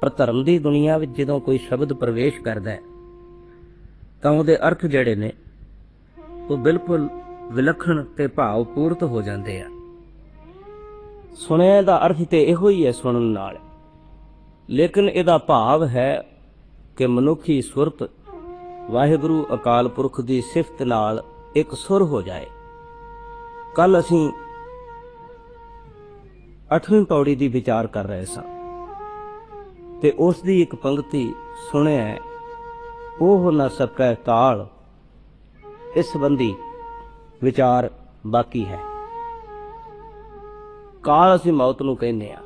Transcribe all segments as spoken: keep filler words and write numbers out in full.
पर धर्म की दुनिया में जो कोई शब्द प्रवेश करता है तो उसके अर्थ जड़े ने वो बिल्कुल विलखण ते भावपूर्त हो जाते हैं। सुने का अर्थ तो इहो ही है सुनन नाल, लेकिन इहदा भाव है कि मनुखी सुरत वाहिगुरु अकाल पुरख की सिफत नाल एक सुर हो जाए। कल असीं अठवीं पौड़ी की विचार कर रहे सां ते उस दी एक पंक्ति सुने ओह न सकै काल, इस संबंधी विचार बाकी है। काल असीं मौत नूं कहने आ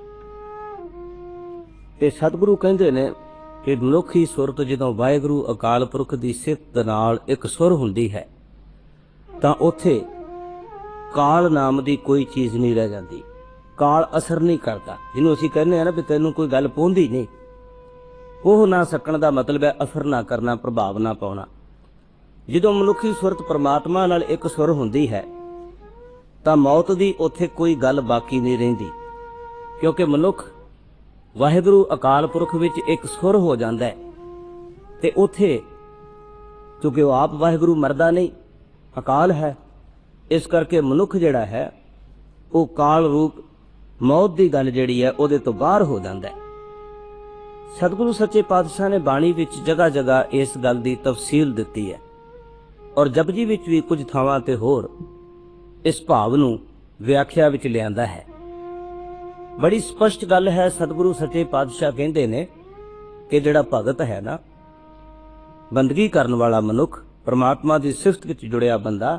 ते सतगुरु कहंदे ने कि मनुखी सुरत जदों वाहिगुरु अकाल पुरख की सिफत नाल एक सुर हुंदी है तां उत्थे काल नाम की कोई चीज़ नहीं रह जाती। काल असर नहीं करता, जिन्हों असीं कहने ना भी तैनूं कोई गल पहुंची नहीं। ओह ना सकण का मतलब है असर ना करना, प्रभाव ना पाउणा। जदों मनुखी सुरत परमात्मा नाल एक सुर हुंदी है तां मौत की उत्थे कोई गल बाकी नहीं रहिंदी, क्योंकि मनुख वाहिगुरु अकाल पुरख विच एक सुर हो जाता है ते उत्थे क्योंकि वह आप वाहिगुरु मरदा नहीं, अकाल है, इस करके मनुख जिहड़ा है वो काल रूप मौत की गल जिहड़ी है उहदे तो बाहर हो जाता है। सतगुरु सच्चे पातशाह ने बाणी विच जगह जगह इस गल की तफसील दिती है और जपजी विच भी कुछ थावां ते होर इस भाव नूं व्याख्या विच लिआंदा है। बड़ी स्पष्ट गल है। सतगुरु सच्चे पातशाह कहंदे ने कि जिहड़ा भगत है ना, बंदगी करन वाला मनुख, परमात्मा की सिफत विच जुड़िया बंदा,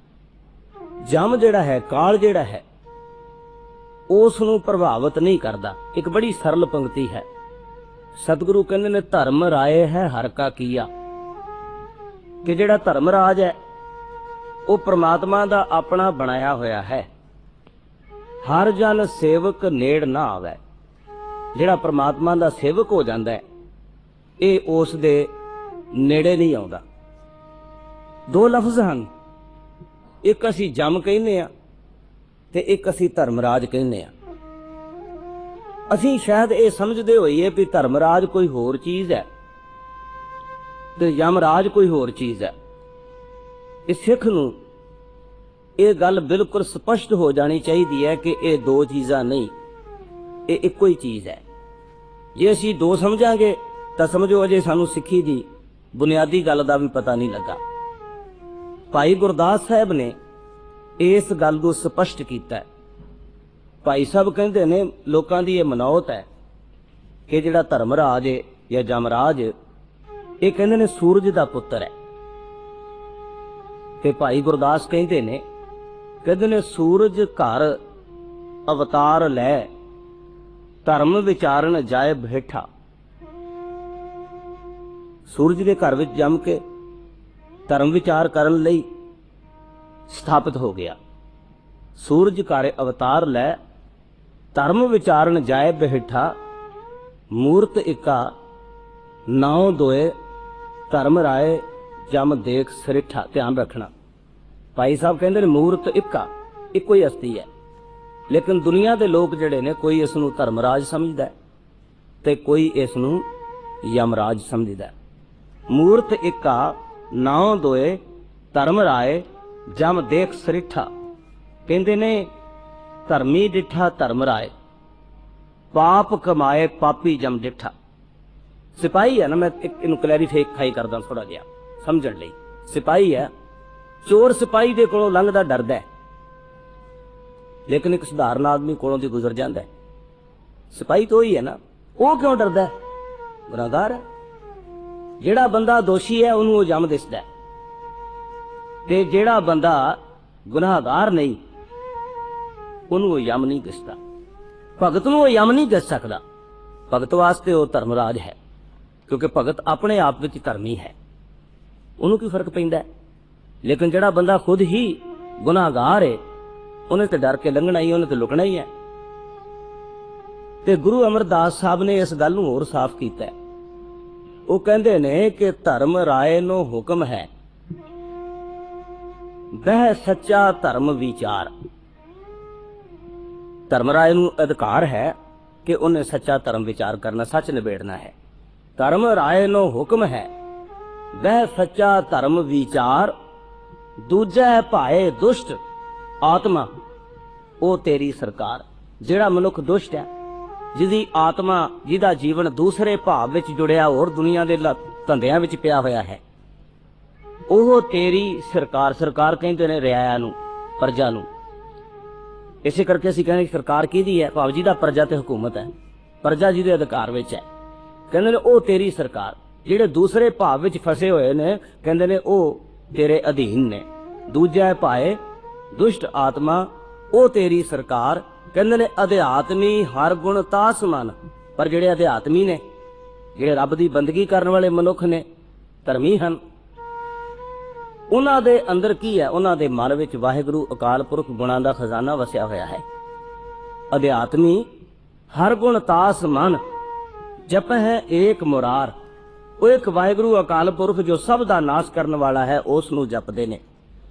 जम जिहड़ा है, काल जिहड़ा है, उस नूं प्रभावित नहीं करता। एक बड़ी सरल पंक्ति है। सतगुरु कहंदे ने धर्म राय है हर का किया, कि जिहड़ा धर्मराज है वो परमात्मा दा अपना बनाया होया है। हर जन सेवक नेड़ ना आवे, जिहड़ा परमात्मा दा सेवक हो जाता है ये उस दे नेड़े नहीं आउंदा। दो लफ्ज़ हैं, एक असी जम कहने आ ते एक असी धर्मराज कहने आ। असी शायद ये समझते होइए भी धर्मराज कोई होर चीज़ है ते यमराज कोई होर चीज़ है। इस सिख नूं ये गल बिल्कुल स्पष्ट हो जानी चाहिए है कि ये दो चीज़ां नहीं, ये इक्को ही चीज़ है। जे असी दो समझांगे तो समझो अजे सानू सिक्खी दी बुनियादी गल का भी पता नहीं लगा। भाई गुरदास साहब ने इस गल को स्पष्ट किया है। भाई साहब कहते ने लोगों की यह मनौत है कि जिहड़ा धर्मराज है या जमराज, ये कहते ने सूरज का पुत्र है। ते भाई गुरदास कहते ने कहते ने सूरज घर अवतार लै, धर्म विचारन जाए बैठा। सूरज के घर विच जम के धर्म विचार करन लई स्थापित हो गया। सूरज घर अवतार लै, धर्म विचारन जाए बैठा। मूर्त इका नाव दोए, धर्म राय जम देख सरिठा। ध्यान रखना, भाई साहब कहते हैं मूर्त इका इको ही हस्ती है, लेकिन दुनिया के लोग जिहड़े ने कोई इसनूं धर्मराज समझदा है ते कोई इसनूं यमराज समझदा है। मूर्त इका नाव दोए, धर्म राय जम देख सरिठा। कहते ने धर्मी डिठा धर्म राय, पाप कमाए पापी जम डिठा। सिपाही है ना, मैं एक इनू क्लैरीफाई करदा थोड़ा जिहा समझण लई। सिपाही है, चोर सिपाही दे कोलों लंघदा डरदा है, लेकिन एक सधारण आदमी कोलों दी गुजर जांदा है। सिपाही तो ही है ना, वो क्यों डरदा है? गुनाहगार है। जिहड़ा बंदा दोषी है उन्होंने वो जम दिसदा है, ते जिहड़ा बंदा गुनाहगार नहीं उन्होंने वो यम नहीं दिसदा। भगत नूं वो यम नहीं दिस सकदा। भगत वास्ते वो धर्मराज है, क्योंकि भगत अपने आप विच धर्मी है, उन्होंने की फर्क पैंदा है। लेकिन जिहड़ा बंदा खुद ही गुनाहगार है उन्हें तो डर के लंघना ही, उन्हें तो लुकना ही है। ते गुरु अमरदास साहब ने इस गल नूं होर साफ कीता है। वो कहंदे ने कि धर्म राय नो हुक्म है, वह सच्चा धर्म विचार। धर्मराज नूं अधिकार है कि उन्हें सच्चा धर्म विचार करना, सच निबेड़ना है। धर्म राय नो हुक्म है, वह सच्चा धर्म विचार, दूजा भाए दुष्ट आत्मा ओ तेरी सरकार। जिहड़ा मनुख दुष्ट है, जिहदी आत्मा, जिहदा जीवन दूसरे भाव विच जुड़िया होर दुनिया दे धंधियां विच पिया होया है, ओह तेरी सरकार। सरकार कहंदे ने रियाया नूं, प्रजा नूं। इसे करके असीं कहने सरकार किहदी है, भाव जिहदा प्रजा ते हुकूमत है, प्रजा जिहदे अधिकार विच है, कहंदे ने ओह तेरी सरकार। जिहड़े दूसरे भाव विच फसे होए ने, कहंदे ने ओह तेरे अधीन ने। दूजा भाए दुष्ट आत्मा ओ तेरी सरकार। कहंदे ने अध्यात्मी हर गुण तास मन। पर जिहड़े अध्यात्मी ने, जिहड़े रब दी बंदगी करन वाले मनुख ने, धर्मी हन, उन्हां दे अंदर की है, उन्हां दे मन विच वाहिगुरू अकाल पुरख गुणां दा खजाना वसिया होया है। अध्यात्मी हर गुण तास मन, जप है एक मुरार। वो एक वाहिगुरू अकाल पुरख जो सब दा नाश करन वाला है, उस नूं जपदे ने।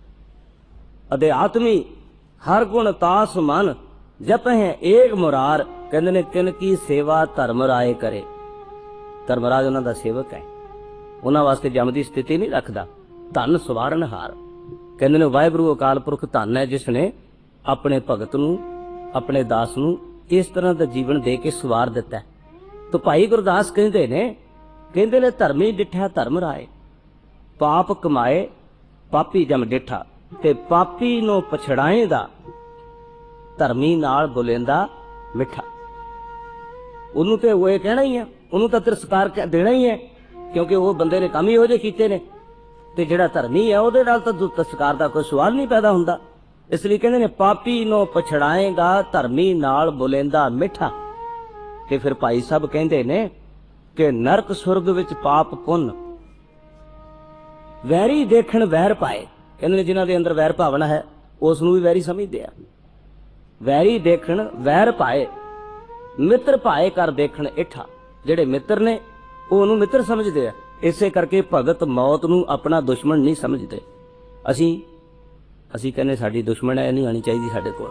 अध्यात्मी हर गुण तास मन, जप है एक मुरार। कहंदे ने तिन की सेवा धर्म राय करे। धर्मराज उन्हां दा सेवक है, उन्हां वास्ते जम दी स्थिति नहीं रखदा। धन सवारन हार। कहंदे ने वाहिगुरू अकाल पुरख धन है जिसने अपने भगत नूं, अपने दास नूं इस तरह दा जीवन दे के सवार दिता है। तो भाई गुरदास कहंदे ने, कहंदे ने धर्मी डिठा धर्म राय, पाप कमाए पापी जम डिठा। ते पापी नूं पछड़ाएंदा, धर्मी नाल बोलेंदा मिठा। उन्होंने तो वो कहना ही है, उन्होंने तो तिरस्कार देना ही है, क्योंकि वो बंदे ने काम ही इहो जिहे कीते ने। ते जिहड़ा धर्मी है उहदे नाल तां तिरस्कार दा कोई सवाल नहीं पैदा हुंदा। इसलिए कहंदे ने पापी नूं पछड़ाएगा, धर्मी नाल बोलेंदा मिठा। ते फिर भाई साहब कहंदे ने कि नरक सुरग विच पाप पुन, वैरी देखण वैर पाए। कहंदे ने जिन्हां दे अंदर वैर भावना है उस नूं भी वैरी समझदे आ। वैरी देखण वैर पाए, मित्र भाए कर देखण इठा। जिहड़े मित्र ने ਉਹਨੂੰ मित्र समझते हैं। इसे करके भगत मौत नूं अपना दुश्मन नहीं समझते। असी असी कहने साडी दुश्मन है, नहीं आनी चाहिए साडे कोल,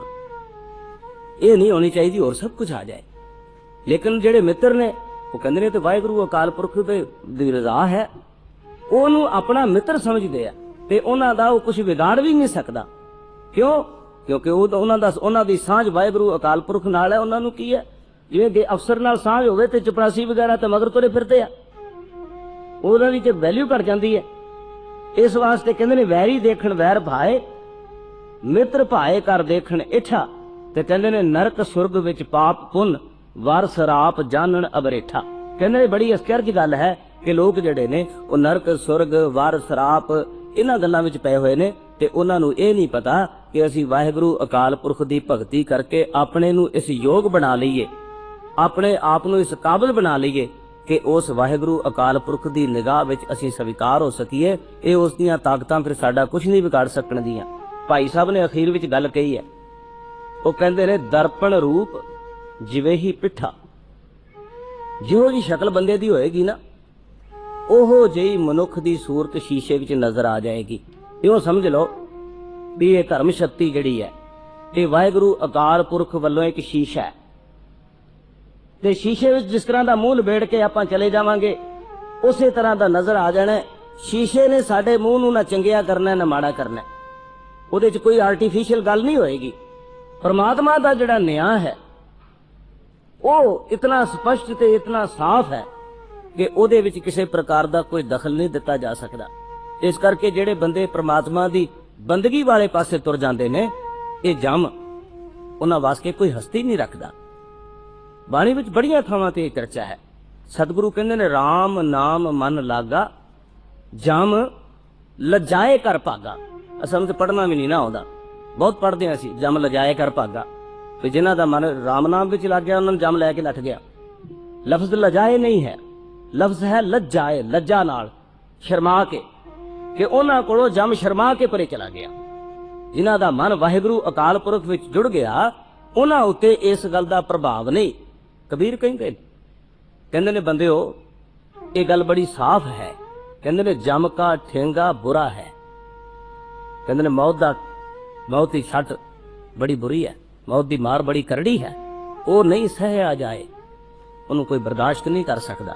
ये नहीं होनी चाहिए और सब कुछ आ जाए। लेकिन जिहड़े मित्र ने वो कहंदे ने ते वाहिगुरू अकाल पुरख दी रज़ा है, ਉਹਨੂੰ अपना मित्र समझते हैं ते उन्हां दा कुछ बिगाड़ भी नहीं सकता। क्यों? क्योंकि उन्हां दा उन्हां दी सांझ वाहिगुरू अकाल पुरख नाल है। उन्हां नूं की है, जिवें कि अफसर नाल सांझ होवे ते चपरासी वगैरह ते मगर तुरे फिरदे आ, उन्हां दी ते वैल्यू घट जाती है। इस वास्ते कहंदे ने वैरी देखण वैर भाए, मित्र भाए कर देखण इठा। ते कहंदे ने नरक सुरग विच पाप पुन, वर सराप जानन अबरेठा। कहंदे ने बड़ी आश्चर्य की गल है कि लोग जिहड़े ने वो नरक सुरग वर सराप इन्हां गल्लां विच पए होए ने ते उन्हां नूं इह नहीं पता कि असीं वाहिगुरू अकाल पुरख दी भगती करके अपने नूं इस योग बना लईए, अपने आप नूं इस काबिल बना लईए कि उस वाहिगुरू अकाल पुरख दी निगाह विच असीं स्वीकार हो सकीए। ये उस दीआं ताकतां फिर साडा कुछ नहीं बिगाड़ सकण दीआं। भाई साहब ने अखीर विच गल कही है, वो कहंदे ने दर्पण रूप जिवें ही पिठा। जिहो जी शक्ल बंदे दी होएगी ना, ओहो जी मनुख दी सूरत शीशे विच नजर आ जाएगी। इहो समझ लो भी ये धर्म शक्ति जिहड़ी है ये वाहिगुरू अकाल पुरख वालों एक शीशा है। ते शीशे विच जिस तरह दा मूंह लबेड़ के आपां चले जावांगे उसे तरह दा नजर आ जाना है। शीशे ने साडे मूंह नूं ना चंगिया करना ना माड़ा करना, उहदे च कोई आर्टिफिशियल गल नहीं होएगी। परमात्मा दा जिहड़ा न्याय है वो इतना स्पष्ट ते इतना साफ है कि उहदे विच किसी प्रकार दा कोई दखल नहीं दिता जा सकता। इस करके जिहड़े बंदे परमात्मा दी बंदगी वाले पासे तुर जांदे ने, ये जम उन्हां वास्ते कोई हस्ती नहीं रखदा। बाणी विच बड़ियां थावां ते चर्चा है। सतगुरु कहंदे ने राम नाम मन लागा, जम लजाए कर भागा। असल में पढ़ना भी नहीं ना आउंदा, बहुत पढ़दे हां असीं जम लजाए कर भागा। ते जिन्हां दा मन राम नाम विच लग गया उन्हां नूं जम लैके नठ गया। लफ्ज लजाए नहीं है, लफ्ज है लज्जाए, लज्जा नाल शर्मा के कि उन्हां कोलों जम शर्मा के परे चला गया। जिन्हां दा मन वाहिगुरू अकाल पुरख विच जुड़ गया उन्हां उत्ते इस गल दा प्रभाव नहीं। कबीर कहंदे कहंदे ने बंदिओ ये गल बड़ी साफ है। कहंदे ने जम का ठेंगा बुरा है। कहंदे ने मौत दा मौत की छट बड़ी बुरी है, मौत की मार बड़ी करड़ी है। ਉਹ ਨਹੀਂ ਸਹਿਆ ਜਾਏ, ਉਹਨੂੰ ਕੋਈ ਬਰਦਾਸ਼ਤ ਨਹੀਂ ਕਰ ਸਕਦਾ।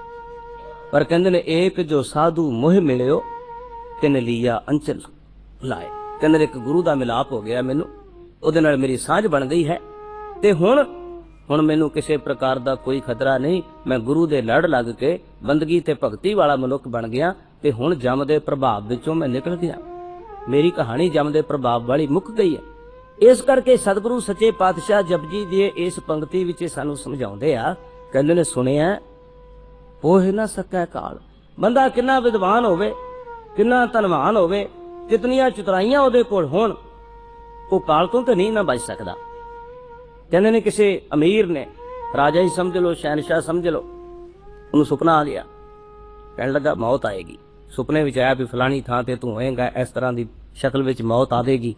ਪਰ ਕਹਿੰਦੇ ਨੇ ਏਕ ਜੋ ਸਾਧੂ ਮੋਹ ਮਿਲਿਓ ਤਿਨ ਲੀਆ ਅੰਚਲ ਲਾਏ। ਕਹਿੰਦੇ ਨੇ ਇੱਕ ਗੁਰੂ ਦਾ ਮਿਲਾਪ ਹੋ ਗਿਆ ਮੈਨੂੰ, ਉਹਦੇ ਨਾਲ ਮੇਰੀ ਸਾਂਝ ਬਣ ਗਈ ਹੈ ਤੇ ਹੁਣ ਹੁਣ ਮੈਨੂੰ ਕਿਸੇ ਪ੍ਰਕਾਰ ਦਾ ਕੋਈ ਖਤਰਾ ਨਹੀਂ। ਮੈਂ ਗੁਰੂ ਦੇ ਲੜ ਲੱਗ ਕੇ ਬੰਦਗੀ ਤੇ ਭਗਤੀ ਵਾਲਾ ਮਨੁੱਖ ਬਣ ਗਿਆ ਤੇ ਹੁਣ ਜਮ ਦੇ ਪ੍ਰਭਾਵ ਵਿੱਚੋਂ ਮੈਂ ਨਿਕਲ ਗਿਆ। ਮੇਰੀ ਕਹਾਣੀ ਜਮ ਦੇ ਪ੍ਰਭਾਵ ਵਾਲੀ ਮੁੱਕ ਗਈ ਹੈ। ਇਸ ਕਰਕੇ ਸਤਿਗੁਰੂ ਸੱਚੇ ਪਾਤਸ਼ਾਹ ਜਪਜੀ ਦੀ ਇਸ ਪੰਕਤੀ ਵਿੱਚ ਸਾਨੂੰ ਸਮਝਾਉਂਦੇ ਆ, ਕਹਿੰਦੇ ਨੇ ਸੁਣਿਆ ਪੋਹ ਨਾ ਸਕੈ ਕਾਲ। ਬੰਦਾ ਕਿੰਨਾ ਵਿਦਵਾਨ ਹੋਵੇ, ਕਿੰਨਾ ਧਨਵਾਨ ਹੋਵੇ, ਕਿਤਨੀਆਂ ਚਤੁਰਾਈਆਂ ਉਹਦੇ ਕੋਲ ਹੋਣ, ਉਹ ਕਾਲ ਤੋਂ ਤਾਂ ਨਹੀਂ ਨਾ ਬਚ ਸਕਦਾ। ਕਹਿੰਦੇ ਨੇ ਕਿਸੇ ਅਮੀਰ ਨੇ, ਰਾਜਾ ਹੀ ਸਮਝ ਲਓ, ਸ਼ਹਿਨशाह ਸਮਝ ਲਓ, ਉਹਨੂੰ ਸੁਪਨਾ ਆ ਗਿਆ, ਕਹਿਣ ਲੱਗਾ ਮੌਤ ਆਏਗੀ। ਸੁਪਨੇ ਵਿੱਚ ਆਇਆ ਵੀ ਫਲਾਣੀ ਥਾਂ ਤੇ ਤੂੰ ਹੋਏਗਾ, ਇਸ ਤਰ੍ਹਾਂ ਦੀ ਸ਼ਕਲ ਵਿੱਚ ਮੌਤ ਆਵੇਗੀ।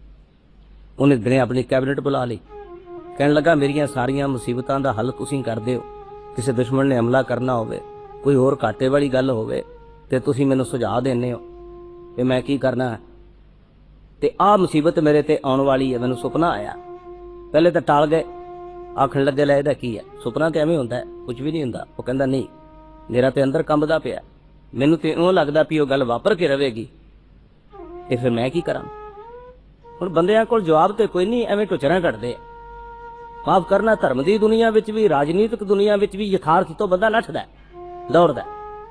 ਉਹਨੇ ਦਿਨੇ ਆਪਣੀ ਕੈਬਨਿਟ ਬੁਲਾ ਲਈ, ਕਹਿਣ ਲੱਗਾ ਮੇਰੀਆਂ ਸਾਰੀਆਂ ਮੁਸੀਬਤਾਂ ਦਾ ਹੱਲ ਤੁਸੀਂ ਕਰ ਦਿਓ। ਕਿਸੇ ਦੁਸ਼ਮਣ ਨੇ ਹਮਲਾ ਕਰਨਾ ਹੋਵੇ, ਕੋਈ ਹੋਰ ਘਾਟੇ ਵਾਲੀ ਗੱਲ ਹੋਵੇ ਤੇ ਤੁਸੀਂ ਮੈਨੂੰ ਸੁਝਾਅ ਦਿੰਦੇ ਹੋ ਕਿ ਮੈਂ ਕੀ ਕਰਨਾ ਹੈ, ਤੇ ਆਹ ਮੁਸੀਬਤ ਮੇਰੇ ਤੇ ਆਉਣ ਵਾਲੀ ਹੈ, ਮੈਨੂੰ ਸੁਪਨਾ ਆਇਆ। ਪਹਿਲੇ ਤਾਂ ਟਾਲ ਗਏ, ਆਖਣ ਲੱਗੇ ਲੈ ਇਹਦਾ ਕੀ ਹੈ, ਸੁਪਨਾ ਤੇ ਐਵੇਂ ਹੁੰਦਾ, ਕੁਝ ਵੀ ਨਹੀਂ ਹੁੰਦਾ। ਉਹ ਕਹਿੰਦਾ ਨਹੀਂ, ਮੇਰਾ ਤੇ ਅੰਦਰ ਕੰਬਦਾ ਪਿਆ, ਮੈਨੂੰ ਤੇ ਉਹ ਲੱਗਦਾ ਵੀ ਉਹ ਗੱਲ ਵਾਪਰ ਕੇ ਰਵੇਗੀ, ਤੇ ਫਿਰ ਮੈਂ ਕੀ ਕਰਾਂ। ਹੁਣ ਬੰਦਿਆਂ ਕੋਲ ਜਵਾਬ ਤੇ ਕੋਈ ਨਹੀਂ, ਐਵੇਂ ਟੁਚਰਾਂ ਕੱਢਦੇ। ਮਾਫ ਕਰਨਾ, ਧਰਮ ਦੀ ਦੁਨੀਆ ਵਿੱਚ ਵੀ, ਰਾਜਨੀਤਿਕ ਦੁਨੀਆ ਵਿੱਚ ਵੀ ਯਥਾਰਥ ਤੋਂ ਬੰਦਾ ਨੱਠਦਾ, ਦੌੜਦਾ।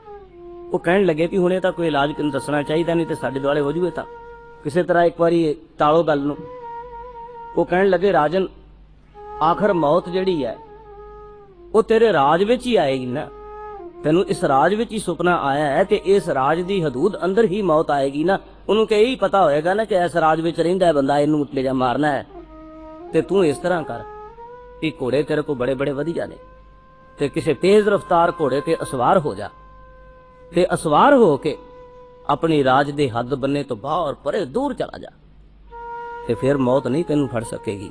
ਉਹ ਕਹਿਣ ਲੱਗੇ ਵੀ ਹੁਣੇ ਤਾਂ ਕੋਈ ਇਲਾਜ ਕਿਨੂੰ ਦੱਸਣਾ ਚਾਹੀਦਾ, ਨਹੀਂ ਤੇ ਸਾਡੇ ਦੁਆਲੇ ਹੋ ਜੂਏ। ਤਾਂ ਕਿਸੇ ਤਰ੍ਹਾਂ ਇੱਕ ਵਾਰੀ ਟਾਲੋ ਗੱਲ ਨੂੰ। ਉਹ ਕਹਿਣ ਲੱਗੇ ਰਾਜਨ, ਆਖਰ ਮੌਤ ਜਿਹੜੀ ਹੈ ਉਹ ਤੇਰੇ ਰਾਜ ਵਿੱਚ ਹੀ ਆਏਗੀ ਨਾ, ਤੈਨੂੰ ਇਸ ਰਾਜ ਵਿੱਚ ਹੀ ਸੁਪਨਾ ਆਇਆ ਹੈ ਤੇ ਇਸ ਰਾਜ ਦੀ ਹਦੂਦ ਅੰਦਰ ਹੀ ਮੌਤ ਆਏਗੀ ਨਾ। ਉਹਨੂੰ ਕਿ ਇਹੀ ਪਤਾ ਹੋਏਗਾ ਨਾ ਕਿ ਇਸ ਰਾਜ ਵਿੱਚ ਰਹਿੰਦਾ ਹੈ ਬੰਦਾ, ਇਹਨੂੰ ਲੈ ਜਾ ਮਾਰਨਾ ਹੈ। ਤੇ ਤੂੰ ਇਸ ਤਰ੍ਹਾਂ ਕਰ ਵੀ ਘੋੜੇ ਤੇਰੇ ਕੋਲ ਬੜੇ ਬੜੇ ਵਧੀਆ ਨੇ, ਤੇ ਕਿਸੇ ਤੇਜ਼ ਰਫ਼ਤਾਰ ਘੋੜੇ ਤੇ ਅਸਵਾਰ ਹੋ ਜਾ, ਤੇ ਅਸਵਾਰ ਹੋ ਕੇ ਆਪਣੀ ਰਾਜ ਦੇ ਹੱਦ ਬੰਨੇ ਤੋਂ ਬਾਹਰ ਪਰੇ ਦੂਰ ਚਲਾ ਜਾ, ਤੇ ਫਿਰ ਮੌਤ ਨਹੀਂ ਤੈਨੂੰ ਫੜ ਸਕੇਗੀ।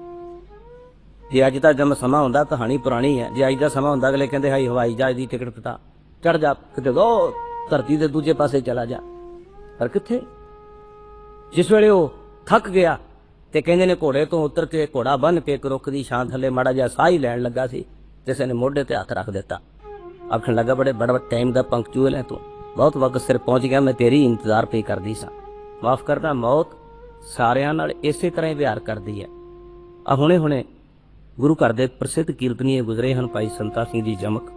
ਜੇ ਅੱਜ ਦਾ ਜਮ ਸਮਾਂ ਹੁੰਦਾ, ਕਹਾਣੀ ਪੁਰਾਣੀ ਹੈ, ਜੇ ਅੱਜ ਦਾ ਸਮਾਂ ਹੁੰਦਾ ਅਗਲੇ ਕਹਿੰਦੇ ਹਾਈ ਹਵਾਈ ਜਹਾਜ਼ ਦੀ ਟਿਕਟ ਕਟਾ, ਚੜ ਜਾ ਕਿਤੇ ਦੋ ਧਰਤੀ ਦੇ ਦੂਜੇ ਪਾਸੇ ਚਲਾ ਜਾ। ਪਰ ਕਿੱਥੇ, ਜਿਸ ਵੇਲੇ ਉਹ ਥੱਕ ਗਿਆ ਤੇ ਕਹਿੰਦੇ ਨੇ ਘੋੜੇ ਤੋਂ ਉਤਰ ਕੇ ਘੋੜਾ ਬੰਨ ਕੇ ਇੱਕ ਰੁੱਖ ਦੀ ਛਾਂ ਥੱਲੇ ਮਾੜਾ ਜਿਹਾ ਸਾਹ ਹੀ ਲੈਣ ਲੱਗਾ ਸੀ, ਕਿਸੇ ਨੇ ਮੋਢੇ ਤੇ ਹੱਥ ਰੱਖ ਦਿੱਤਾ। ਆਖਣ ਲੱਗਾ ਬੜੇ ਬੜਾ ਟਾਈਮ ਦਾ ਪੰਕਚੁਅਲ ਹੈ ਤੂੰ, ਬਹੁਤ ਵਕਤ ਸਿਰ ਪਹੁੰਚ ਗਿਆ, ਮੈਂ ਤੇਰੀ ਇੰਤਜ਼ਾਰ ਪਈ ਕਰਦੀ ਸਾਂ। ਮਾਫ ਕਰਨਾ, ਮੌਤ ਸਾਰਿਆਂ ਨਾਲ ਇਸੇ ਤਰ੍ਹਾਂ ਹੀ ਵਿਹਾਰ ਕਰਦੀ ਹੈ। ਆ ਹੁਣੇ ਹੁਣੇ ਗੁਰੂ ਘਰ ਦੇ ਪ੍ਰਸਿੱਧ ਕੀਰਤਨੀਏ ਗੁਜ਼ਰੇ ਹਨ, ਭਾਈ ਸੰਤਾ ਸਿੰਘ ਜੀ ਜਮਕ।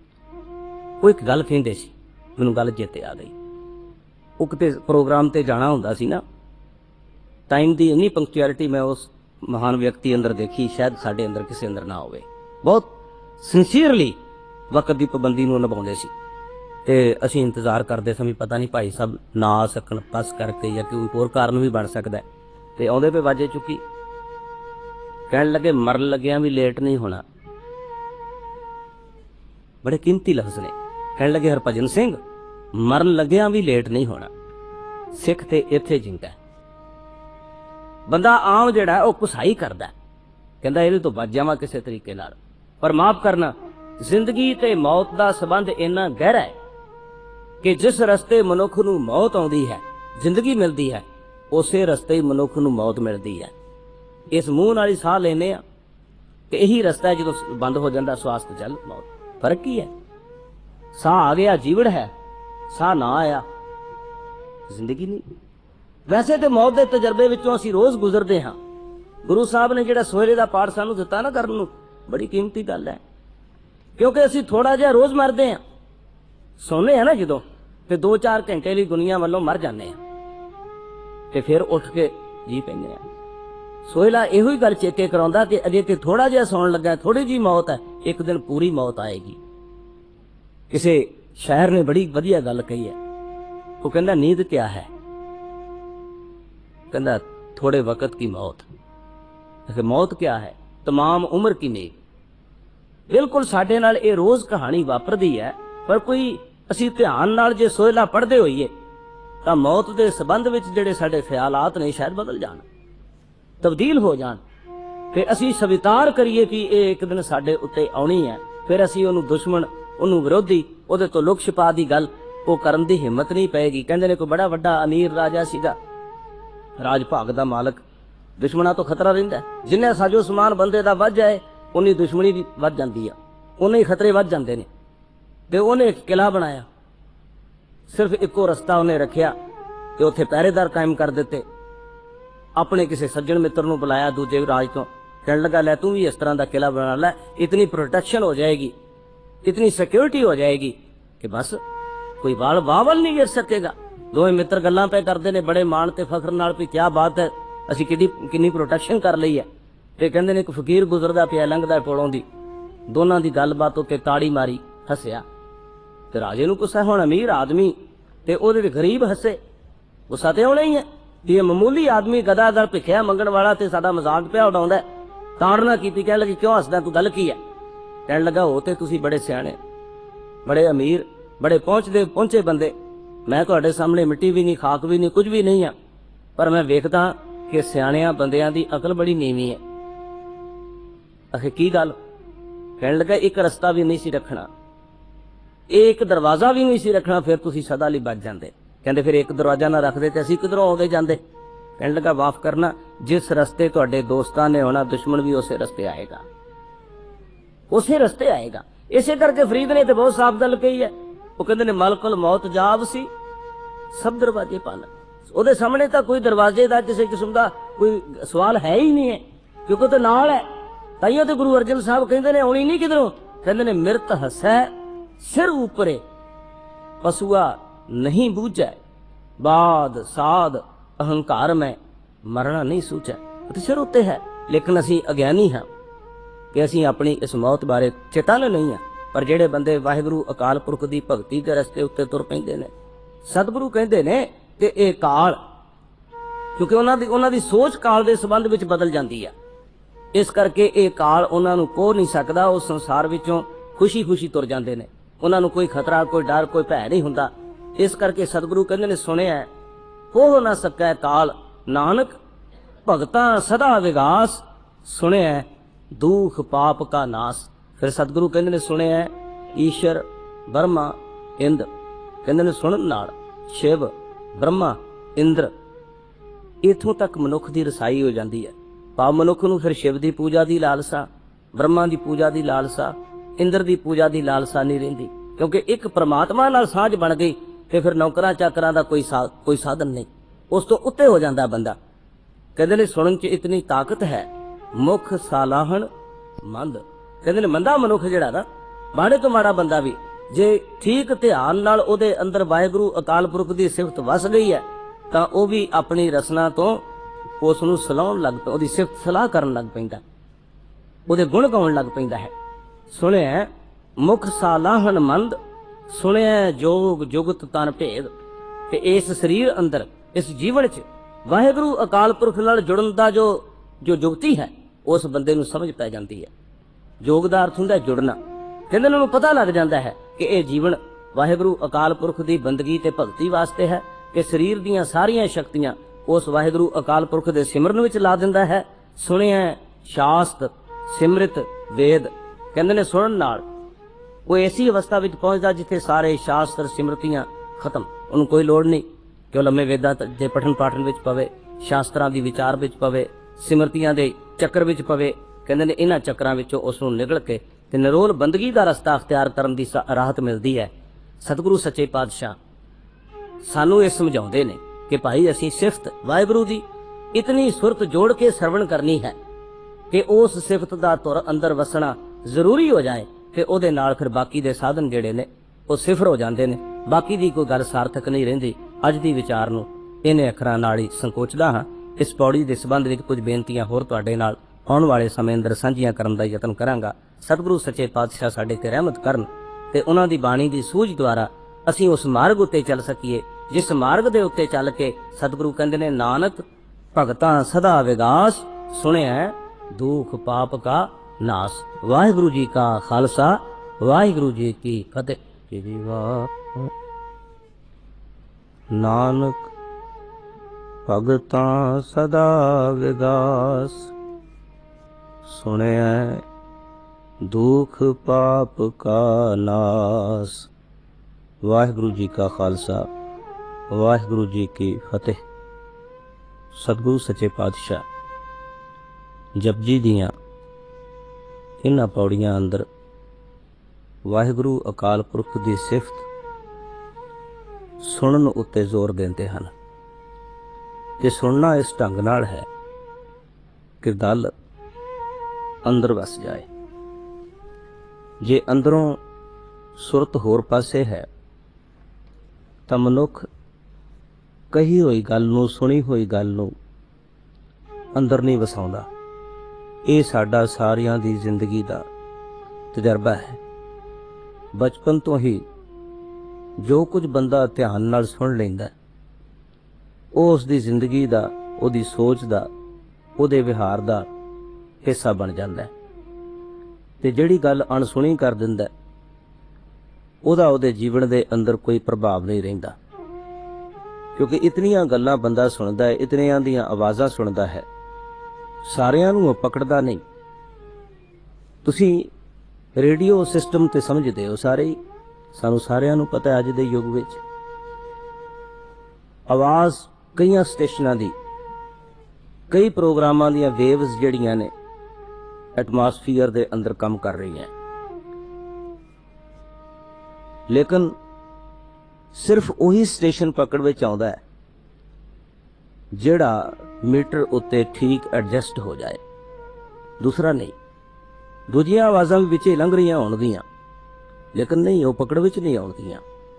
ਉਹ ਇੱਕ ਗੱਲ ਕਹਿੰਦੇ ਸੀ, ਮੈਨੂੰ ਗੱਲ ਚੇਤੇ ਆ ਗਈ। ਉਹ ਕਿਤੇ ਪ੍ਰੋਗਰਾਮ ਤੇ ਜਾਣਾ ਹੁੰਦਾ ਸੀ ਨਾ, ਟਾਈਮ ਦੀ ਇੰਨੀ ਪੰਕਚੁਅਲਿਟੀ ਮੈਂ ਉਸ ਮਹਾਨ ਵਿਅਕਤੀ ਅੰਦਰ ਦੇਖੀ, ਸ਼ਾਇਦ ਸਾਡੇ ਅੰਦਰ ਕਿਸੇ ਅੰਦਰ ਨਾ ਹੋਵੇ। ਬਹੁਤ ਸਿੰਸੀਅਰਲੀ ਵਕਤ ਦੀ ਪਾਬੰਦੀ ਨੂੰ ਨਿਭਾਉਂਦੇ ਸੀ, ਤੇ ਅਸੀਂ ਇੰਤਜ਼ਾਰ ਕਰਦੇ ਸਾਂ ਵੀ ਪਤਾ ਨਹੀਂ ਭਾਈ ਸਾਹਿਬ ਨਾ ਆ ਸਕਣ ਬੱਸ ਕਰਕੇ, ਜਾਂ ਕੋਈ ਹੋਰ ਕਾਰਨ ਵੀ ਬਣ ਸਕਦਾ। ਤੇ ਆਉਂਦੇ ਪਏ ਵਾਜੇ ਚੁੱਕੀ, ਕਹਿਣ ਲੱਗੇ ਮਰਨ ਲੱਗਿਆਂ ਵੀ ਲੇਟ ਨਹੀਂ ਹੋਣਾ। ਬੜੇ ਕੀਮਤੀ ਲਫ਼ਜ਼ ਨੇ। ਕਹਿਣ ਲੱਗੇ ਹਰਭਜਨ ਸਿੰਘ, ਮਰਨ ਲੱਗਿਆਂ ਵੀ ਲੇਟ ਨਹੀਂ ਹੋਣਾ। ਸਿੱਖ ਤੇ ਇੱਥੇ ਜਿੰਦਾ ਬੰਦਾ ਆਮ ਜਿਹੜਾ ਉਹ ਕੁਸਾਈ ਕਰਦਾ, ਕਹਿੰਦਾ ਇਹਦੇ ਤੋਂ ਬਚ ਜਾਵਾਂ ਕਿਸੇ ਤਰੀਕੇ ਨਾਲ। ਪਰ ਮਾਫ ਕਰਨਾ, ਜ਼ਿੰਦਗੀ ਤੇ ਮੌਤ ਦਾ ਸੰਬੰਧ ਇੰਨਾ ਗਹਿਰਾ ਹੈ ਕਿ ਜਿਸ ਰਸਤੇ ਮਨੁੱਖ ਨੂੰ ਮੌਤ ਆਉਂਦੀ ਹੈ, ਜ਼ਿੰਦਗੀ ਮਿਲਦੀ ਹੈ, ਉਸੇ ਰਸਤੇ ਹੀ ਮਨੁੱਖ ਨੂੰ ਮੌਤ ਮਿਲਦੀ ਹੈ। ਇਸ ਮੂੰਹ ਨਾਲ ਹੀ ਸਾਹ ਲੈਨੇ ਆ ਕਿ ਇਹੀ ਰਸਤਾ ਹੈ, ਜਦੋਂ ਬੰਦ ਹੋ ਜਾਂਦਾ ਸਵਾਸ ਤੇ ਚੱਲ ਮੌਤ। ਫਰਕ ਕੀ ਹੈ? ਸਾਹ ਆ ਗਿਆ ਜੀਵੜ ਹੈ, ਸਾਹ ਨਾ ਆਇਆ ਜ਼ਿੰਦਗੀ ਨਹੀਂ। ਵੈਸੇ ਤੇ ਮੌਤ ਦੇ ਤਜਰਬੇ ਵਿੱਚੋਂ ਅਸੀਂ ਰੋਜ਼ ਗੁਜ਼ਰਦੇ ਹਾਂ। ਗੁਰੂ ਸਾਹਿਬ ਨੇ ਜਿਹੜਾ ਸਵੇਰੇ ਦਾ ਪਾਠ ਸਾਨੂੰ ਦਿੱਤਾ ਨਾ ਕਰਨ ਨੂੰ, ਬੜੀ ਕੀਮਤੀ ਗੱਲ ਹੈ, ਕਿਉਂਕਿ ਅਸੀਂ ਥੋੜਾ ਜਿਹਾ ਰੋਜ਼ ਮਰਦੇ ਹਾਂ। ਸੌਂਦੇ ਹਾਂ ਨਾ ਜਦੋਂ, ਤੇ ਦੋ ਚਾਰ ਘੰਟੇ ਲਈ ਦੁਨੀਆ ਵੱਲੋਂ ਮਰ ਜਾਂਦੇ ਹਾਂ, ਤੇ ਫਿਰ ਉੱਠ ਕੇ ਜੀ ਪੈਂਦੇ ਹਾਂ। ਸੋਹਿਲਾ ਇਹੋ ਹੀ ਗੱਲ ਚੇਤੇ ਕਰਾਉਂਦਾ ਕਿ ਅਜੇ ਤੇ ਥੋੜਾ ਜਿਹਾ ਸੌਣ ਲੱਗਾ, ਥੋੜੀ ਜਿਹੀ ਮੌਤ ਹੈ, ਇੱਕ ਦਿਨ ਪੂਰੀ ਮੌਤ ਆਏਗੀ। ਕਿਸੇ ਸ਼ਾਇਰ ਨੇ ਬੜੀ ਵਧੀਆ ਗੱਲ ਕਹੀ ਹੈ, ਉਹ ਕਹਿੰਦਾ ਨੀਂਦ ਕਿਆ ਹੈ, ਕਹਿੰਦਾ ਥੋੜੇ ਵਕਤ की मौत। मौत क्या है? तमाम उम्र की नींद। बिल्कुल साडे नाल ये रोज कहानी वापरदी है, पर कोई असी ध्यान नाल जे सोहला पढ़दे होईए तां मौत दे संबंध विच जिहड़े साडे ख्यालात ने शायद बदल जाण, तब्दील हो जाण, ते असी स्वीकार करिए कि ये एक दिन साडे उत्ते आउणी है। फिर असी उहनूं दुश्मन, उहनूं विरोधी, उहदे तो लुक छिपा दी गल ਉਹ ਕਰਨ ਦੀ ਹਿੰਮਤ ਨਹੀਂ ਪਏਗੀ। ਕਹਿੰਦੇ ਨੇ ਕੋਈ ਬੜਾ ਵੱਡਾ ਅਮੀਰ ਰਾਜਾ ਸੀਗਾ, ਰਾਜ ਭਾਗ ਦਾ ਮਾਲਕ, ਦੁਸ਼ਮਣਾਂ ਤੋਂ ਖਤਰਾ ਰਹਿੰਦਾ। ਜਿੰਨੇ ਸਾਜੋ ਸਮਾਨ ਬੰਦੇ ਦਾ ਵੱਧ ਜਾਏ उन्नी दुश्मनी भी वध जाती है, उन्ने ही खतरे वध जाते हैं। तो उन्हें एक किला बनाया, सिर्फ एको रस्ता उन्हें रखिया कि उत्थे पहरेदार कायम कर दिते। अपने किसी सज्जन मित्र को बुलाया दूजे राज तो, कहने लगा लै तू भी इस तरह का किला बना लै, इतनी प्रोटेक्शन हो जाएगी, इतनी सिक्योरिटी हो जाएगी कि बस कोई बाल बावल नहीं गिर सकेगा। दोवें मित्र गल्लां पे करते ने बड़े मान ते फखर नाल भी क्या बात है, असीं कितनी कितनी प्रोटेक्शन कर ली है। ते कहंदे ने एक फकीर गुजरदा पिया लंघदा कोलों दी, दोनों की गलबात उत्ते ताड़ी मारी, हसिया। ते राजे नूं गुस्सा, हुण अमीर आदमी ते ओहदे गरीब हसे, गुस्सा ते होना ही है। ये मामूली आदमी गदादर भिखिया मंगण वाला ते साडा मजाक पिया उडाउंदा है। ताड़ना कीती, कह लगी क्यों हसदा तू, गल की है? कहण लगा हो ते तुसीं बड़े सियाणे, बड़े अमीर, बड़े पहुंचदे पहुंचे बंदे, मैं तुहाडे सामने मिट्टी भी नहीं, खाक भी नहीं, कुछ भी नहीं हाँ, पर मैं वेखदा कि सियाणियां बंदियां दी अकल बड़ी नीवीं है। आखिर की गल? कहण लगा एक रस्ता भी नहीं सी रखना, एक दरवाजा भी नहीं सी रखना, फिर तुसीं सदा लई बच जांदे। कहंदे फिर एक दरवाजा ना रखदे ते असीं किधरों आउंदे जांदे? कहण लगा माफ करना, जिस रस्ते तुहाडे दोस्तां ने होना, दुश्मन भी उसे रस्ते आएगा, उसे रस्ते आएगा। इसे करके फरीद ने तो बहुत साफ गल कही है। वो कहते ने मलकुल मौत जाब सी, सब दरवाजे पालन, ਉਹਦੇ सामने तो कोई दरवाजे का किसी किस्म का कोई सवाल है ही नहीं है, क्योंकि तो नाल है। ताइयों तो गुरु अर्जन साहब कहते ने आउणी नहीं किधरों, कहते ने मिरत हसै सिर ऊपरे, पशुआ नहीं बूझै, बाद साध अहंकार में मरना नहीं सूझै। तो सिर उत्ते है, लेकिन असी अज्ञानी हाँ कि असी अपनी इस मौत बारे चेतन नहीं है। पर जेड़े बंदे वाहिगुरु अकाल पुरख की भगती के रस्ते उत्ते तुर पैंदे ने, सतगुरु कहते ने कि यह काल, क्योंकि उन्हां दी उन्हां दी सोच काल के संबंध में बदल जाती है, इस करके ये काल उन्हां नूं कोह नहीं सकता। उस संसार विचों खुशी खुशी तुर जाते हैं, उन्हां नूं कोई खतरा, कोई डर, कोई भै नहीं हुंदा। इस करके सतगुरु कहते ने सुनिया कोह ना सकै काल, नानक भगतां सदा विगास, सुनिया दुख पाप का नाश। फिर सतगुरु कहते ने सुनिया ईश्वर ब्रह्मा इंद्र, कहते ने सुनन नाल शिव ब्रह्मा इंद्र, इथों तक मनुख की रसाई हो जाती है। भाव मनुख नूं फिर शिव की पूजा की लालसा, ब्रह्मा की पूजा की लालसा, इंद्र की पूजा की लालसा नहीं रहिंदी, क्योंकि एक परमात्मा नाल साझ बन गई ते फिर नौकरां चाकरां दा कोई सा कोई साधन नहीं, उस तो उत्ते हो जाता बंदा। कहते ने सुनन च इतनी ताकत है, मुख सालाहन मंद, कहते ने मंदा मनुख जिहड़ा ना, माड़े तो माड़ा बंदा भी जे ठीक ध्यान नाल उहदे अंदर वाहिगुरु अकाल पुरख की सिफत वस गई है, तां ओह भी अपनी रसना तो उस नूं सलाउण लग पैंदा, उहदी सिफत सलाह करन लग पैंदा, उहदे गुण गाउण लग पैंदा है। सुनिया मुख सालाहन मंद, सुनिया जोग जुगत तन भेद, कि इस शरीर अंदर इस जीवन च वाहिगुरु अकाल पुरख नाल जुड़न दा जो जो जुगती है, उस बंदे नूं समझ पै जाती है। जोग दा अर्थ हुंदा जुड़ना। कहंदे उन्हां नूं पता लग जाता है कि यह जीवन वाहिगुरु अकाल पुरख की बंदगी ते भगती वास्ते है, कि शरीर दीयां सारियां शक्तियां उस वाहिगुरु अकाल पुरख दे सिमरन विच ला दिंदा है। सुनिया शास्त्र सिमरित वेद, कहंदे ने सुनन नाल वो ऐसी अवस्था विच पहुंचदा जिथे सारे शास्त्र सिमरतियां खत्म, उन्हें कोई लोड़ नहीं कि वह लम्मे वेदां दे पठन पाठन विच पवे, शास्त्रां दी विचार विच पवे, सिमरतियां दे चक्कर विच पवे। कहंदे ने इन्हां चक्करां विचों उस नूं निकल के ते निरोल बंदगी का रस्ता अख्तियार करन दी राहत मिलती है। सतगुरु सच्चे पातशाह सानू ये समझाउंदे ने कि भाई असीं सिफत वाहिगुरू दी इतनी सुरत जोड़ के सरवण करनी है कि उस सिफत दा तुर अंदर वसना जरूरी हो जाए, फिर उहदे नाल फिर बाकी दे साधन जिहड़े ने वो सिफर हो जाते हैं, बाकी दी कोई गल सार्थक नहीं रहिंदी। अज दी विचार नूं इन्हां अखरां नाल ही संकोचदा हां। इस पौड़ी के संबंध में कुछ बेनतियां होर तुहाडे नाल आउण वाले समय अंदर साझियां करन दा यतन करांगा। सतगुरु सच्चे पातशाह साडे ते रहमत करन ते उन्हां दी बाणी दी सूझ द्वारा असीं उस मार्ग उत्ते चल सकीए जिस मार्ग दे उत्ते चल के सतगुरु कहंदे ने नानक भगतां सदा विगास, सुनिया दुख पाप का नाश। वाहिगुरू जी का खालसा, वाहिगुरू जी की फतेह। जी वाह नानक भगतां सदा विगास, सुनिया दुख पाप का नाश। वाहिगुरू जी का खालसा, वाहिगुरू जी की फतेह। सतगुरु सच्चे पातशाह जपजी दियां इन्हां पौड़ियां अंदर वाहिगुरू अकाल पुरख की सिफत सुनन उत्ते जोर देंदे हन। ते सुनना इस ढंग नाल है कि दल अंदर वस जाए। जे अंदरों सुरत होर पासे है तो मनुख कही हुई गल नूं, सुनी हुई गल नूं अंदर नहीं वसाउंदा। ये साडा सारियां दी जिंदगी दा तजर्बा है। बचपन तो ही जो कुछ बंदा ध्यान नाल सुन लैंदा वो उसकी जिंदगी दा, उहदी सोच दा, उहदे विहार दा हिस्सा बन जांदा है। ते जिहड़ी गल अणसुणी कर दिंदा उहदा उहदे जीवन दे अंदर कोई प्रभाव नहीं रहिंदा। क्योंकि इतनियां गल्लां बंदा सुनदा है, इतनियां दियां आवाज़ां सुनदा है, सारियां नूं पकड़दा नहीं। तुसीं रेडियो सिस्टम ते समझदे हो सारे ही, सानूं सारियां नूं पता है अज दे युग विच आवाज़ कई स्टेशनां दी, कई प्रोग्रामां दीयां वेव्स जिहड़ियां ने एटमॉस्फेयर दे अंदर काम कर रही हैं। लेकिन सिर्फ उही स्टेशन पकड़ विच आउंदा है जिहड़ा मीटर उत्ते ठीक एडजस्ट हो जाए, दूसरा नहीं। दूजियां आवाज़ां भी विच लंघ रहीआं होणगियां लेकिन नहीं, वो पकड़ विच नहीं आउंदियां।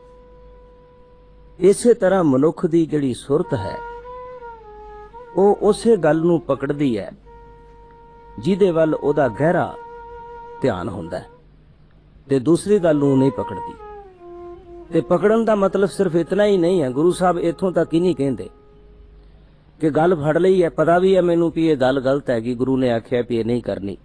इसे तरह मनुख दी जिहड़ी सुरत है वो उसे गल नूं पकड़दी है जिहदे वल उहदा गहरा ध्यान हुंदा है ते दूसरी गल नूं नहीं पकड़दी। ते पकड़न दा मतलब सिर्फ इतना ही नहीं है। गुरु साहब इत्थों तक ही नहीं कहते कि गल फड़ लई है, पता भी है मैनू भी ये गल गलत हैगी, गुरु ने आख्या भी ये नहीं करनी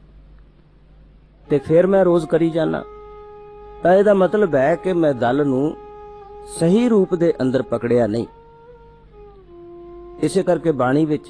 ते फिर मैं रोज़ करी जाना। तां इहदा मतलब है कि मैं गल नूं सही रूप दे अंदर पकड़िया नहीं। इसे करके बाणी विच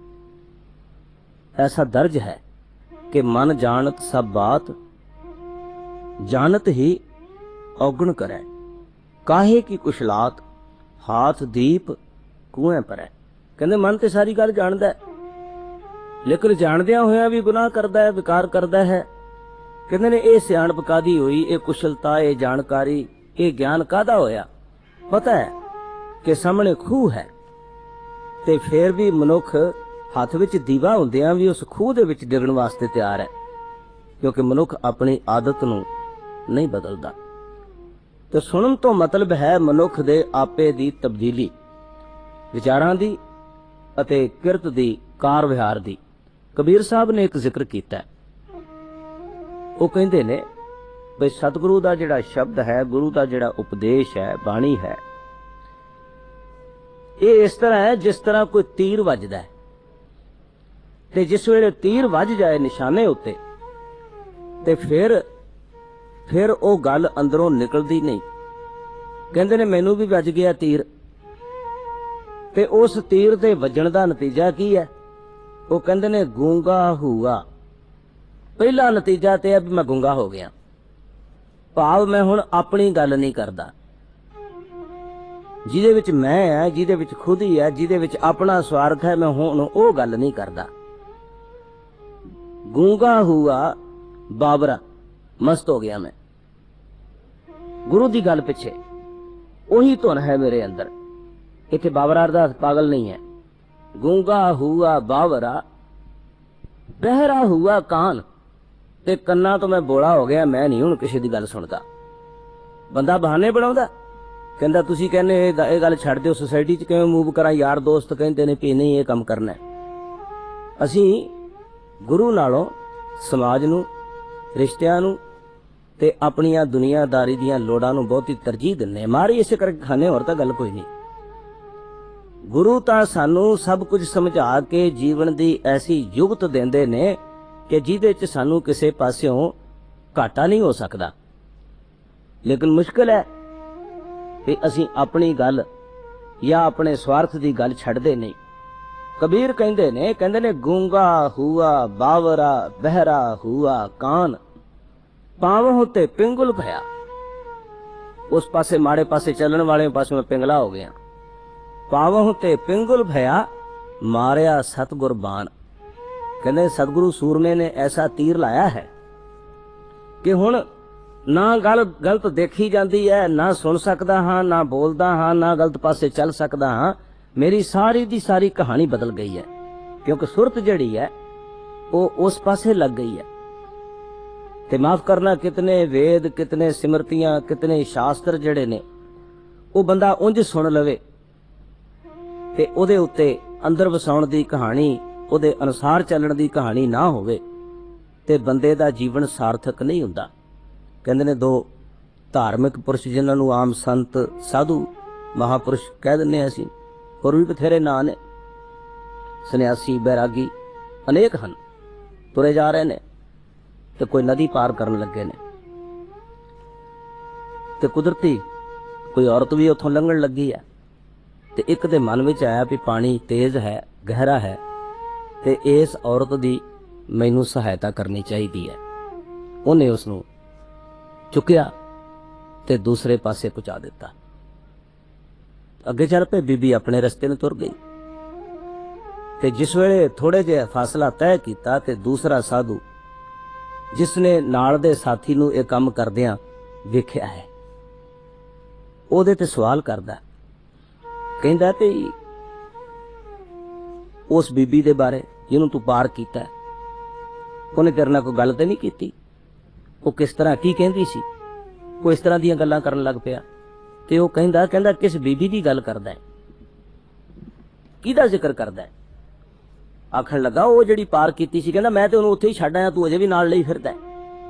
ऐसा दर्ज है कि मन जानत सब बात, जानत ही औगण करे, काहे की कुशलात, हाथ दीप कुएं परै। कहंदे मन ते सारी गल जानदा है लेकिन जानदियां होया भी गुनाह करदा है, विकार करदा है। कहंदे ने ये सियाणप कादी होई, ये कुशलता, ये जानकारी, ये ज्ञान कादा होया। पता है कि सामने खूह है ते फिर भी मनुख हथ विच दीवा हुंदियां भी उस खूह दे विच डिगण वास्ते तैयार है, क्योंकि मनुख अपनी आदत नूं नहीं बदलदा। तो सुनन तो मतलब है मनुख दे आपे दी तब्दीली, विचारां दी अते किरत दी, कार विहार दी। कबीर साहब ने एक जिक्र कीता है, वो कहंदे ने बई सतगुरु दा जिहड़ा शब्द है, गुरु दा जिहड़ा उपदेश है, बाणी है, ये इस तरह है जिस तरह कोई तीर वजदा है ते जिस वेले तीर वज जाए निशाने उत्ते ते फिर फिर वो गल अंदरों निकलदी नहीं। कहंदे ने मैनू भी वज गया तीर ते उस तीर दे वजण दा नतीजा की है? वो कहंदे ने गूंगा हुआ। पहला नतीजा ते है भी मैं गूंगा हो गया, भाव मैं हुण अपनी गल नहीं करदा। जिहदे विच मैं है, जिहदे विच खुद ही है, जिहदे विच अपना स्वार्थ है, मैं हुण वो गल नहीं करदा। गूंगा हुआ बाबरा, मस्त हो गया मैं गुरु दी गल पिछे। उही धुन है मेरे अंदर। इत्थे बाबरा अरदास पागल नहीं है। गूंगा हुआ बावरा, बहरा हुआ कान, ते कन्ना तो मैं बोला हो गया, मैं नहीं हुण किसी दी गल सुनदा। बंदा बहाने बनाउंदा, कहंदा तुसीं कहने ये गल छड्ड दिओ, सोसाइटी च किवें मूव करां, यार दोस्त कहंदे ने भी नहीं ये काम करना है। असीं गुरु नालों समाज नूं, रिश्तिਆਂ नूं ते अपनियां दुनियादारी दीयां लोड़ां नूं बहुती तरजीह दिंदे। मारी इसे करके खाने, होर तां गल कोई नहीं। गुरु तां सानूं सब कुछ समझा के जीवन दी ऐसी युगत देंदे ने कि जिहदे च सानूं किसे पासियों घाटा नहीं हो सकदा। लेकिन मुश्किल है कि असीं अपनी गल या अपने स्वार्थ दी गल छड्डदे नहीं। कबीर कहंदे ने कहंदे ने गूंगा हुआ बावरा, बहरा हुआ कान, पावों ते पिंगुल भया। उस पासे माड़े पासे चलन वाले पासे मैं पिंगला हो गया। पावों ते पिंगुल भया, मारिया सतगुर बाण। कहंदे सतगुरु सूरमे ने ऐसा तीर लाया है कि हुण ना गल गलत देखी जाती है, ना सुन सकता हाँ, ना बोलता हाँ, ना गलत पासे चल सकता हाँ। मेरी सारी दी सारी कहानी बदल गई है, क्योंकि सुरत जिहड़ी है वो उस पासे लग गई है। ते माफ करना, कितने वेद, कितने सिमरतियां, कितने शास्त्र जिहड़े ने वो बंदा उंज सुन लवे ते उहदे उत्ते अंदर वसाउण दी कहानी, उहदे अनुसार चलण दी कहानी ना होवे ते बंदे दा जीवन सार्थक नहीं हुंदा। कहंदे ने दो धार्मिक पुरुष जिन्हां नूं आम संत, साधु, महापुरुष कह दिंदे हां असीं, होर भी बथेरे नां ने, सन्यासी, बैरागी अनेक हन, तुरे जा रहे ने ते कोई नदी पार करन लगे ने ते कुदरती कोई औरत भी उत्थों लंघण लगी है ते एक दे मन विच आया भी पानी तेज है, गहरा है ते इस औरत दी मैनू सहायता करनी चाहिदी है। उन्हें उसनूं चुकिया ते दूसरे पासे पहुंचा दिता। अगे चल पे बीबी अपने रस्ते में तुर गई ते जिस वेले थोड़े जे फासला तय किया ते दूसरा साधु जिसने नाल दे साथी नूं इह काम करदिआं वेखिआ है, ਉਹਦੇ ਤੇ सवाल करदा, ਕਹਿੰਦਾ ਤੇ उस बीबी दे बारे ਜਿਹਨੂੰ तू पार कीता ਉਹਨੇ ਤੇਰੇ ਨਾਲ ਕੋਈ ਗੱਲ ਤੇ नहीं कीती, ਉਹ किस तरह की कहंदी सी, ਉਹ इस तरह ਦੀਆਂ ਗੱਲਾਂ ਕਰਨ ਲੱਗ ਪਿਆ ਤੇ ਉਹ ਕਹਿੰਦਾ ਕਹਿੰਦਾ किस बीबी ਦੀ ਗੱਲ ਕਰਦਾ ਹੈ, ਕਿਹਦਾ ਜ਼ਿਕਰ ਕਰਦਾ ਹੈ। ਆਖਣ ਲੱਗਾ ਉਹ ਜਿਹੜੀ ਪਾਰ ਕੀਤੀ ਸੀ, ਕਹਿੰਦਾ ਮੈਂ ਤੇ ਉਹਨੂੰ ਉੱਥੇ ਹੀ ਛੱਡ ਆਇਆ, ਤੂੰ ਅਜੇ ਵੀ ਨਾਲ ਲਈ ਫਿਰਦਾ ਹੈ।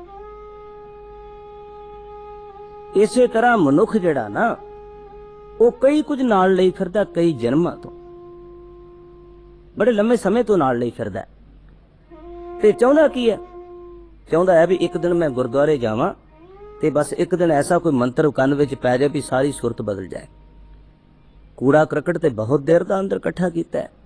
ਇਸੇ ਤਰ੍ਹਾਂ ਮਨੁੱਖ ਜਿਹੜਾ ਨਾ ਉਹ ਕਈ ਕੁਝ ਨਾਲ ਲਈ ਫਿਰਦਾ, ਕਈ ਜਨਮਾਂ ਤੋਂ, ਬੜੇ ਲੰਮੇ ਸਮੇਂ ਤੋਂ ਨਾਲ ਲਈ ਫਿਰਦਾ ਤੇ ਚਾਹੁੰਦਾ ਕੀ ਹੈ, ਚਾਹੁੰਦਾ ਹੈ ਵੀ ਇੱਕ ਦਿਨ ਮੈਂ ਗੁਰਦੁਆਰੇ ਜਾਵਾਂ ਤੇ ਬਸ ਇੱਕ ਦਿਨ ਐਸਾ ਕੋਈ ਮੰਤਰ ਕੰਨ ਵਿੱਚ ਪੈ ਜਾਏ ਵੀ ਸਾਰੀ ਸੁਰਤ ਬਦਲ ਜਾਏ। ਕੂੜਾ ਕਰਕਟ ਤੇ ਬਹੁਤ ਦੇਰ ਦਾ ਅੰਦਰ ਇਕੱਠਾ ਕੀਤਾ ਹੈ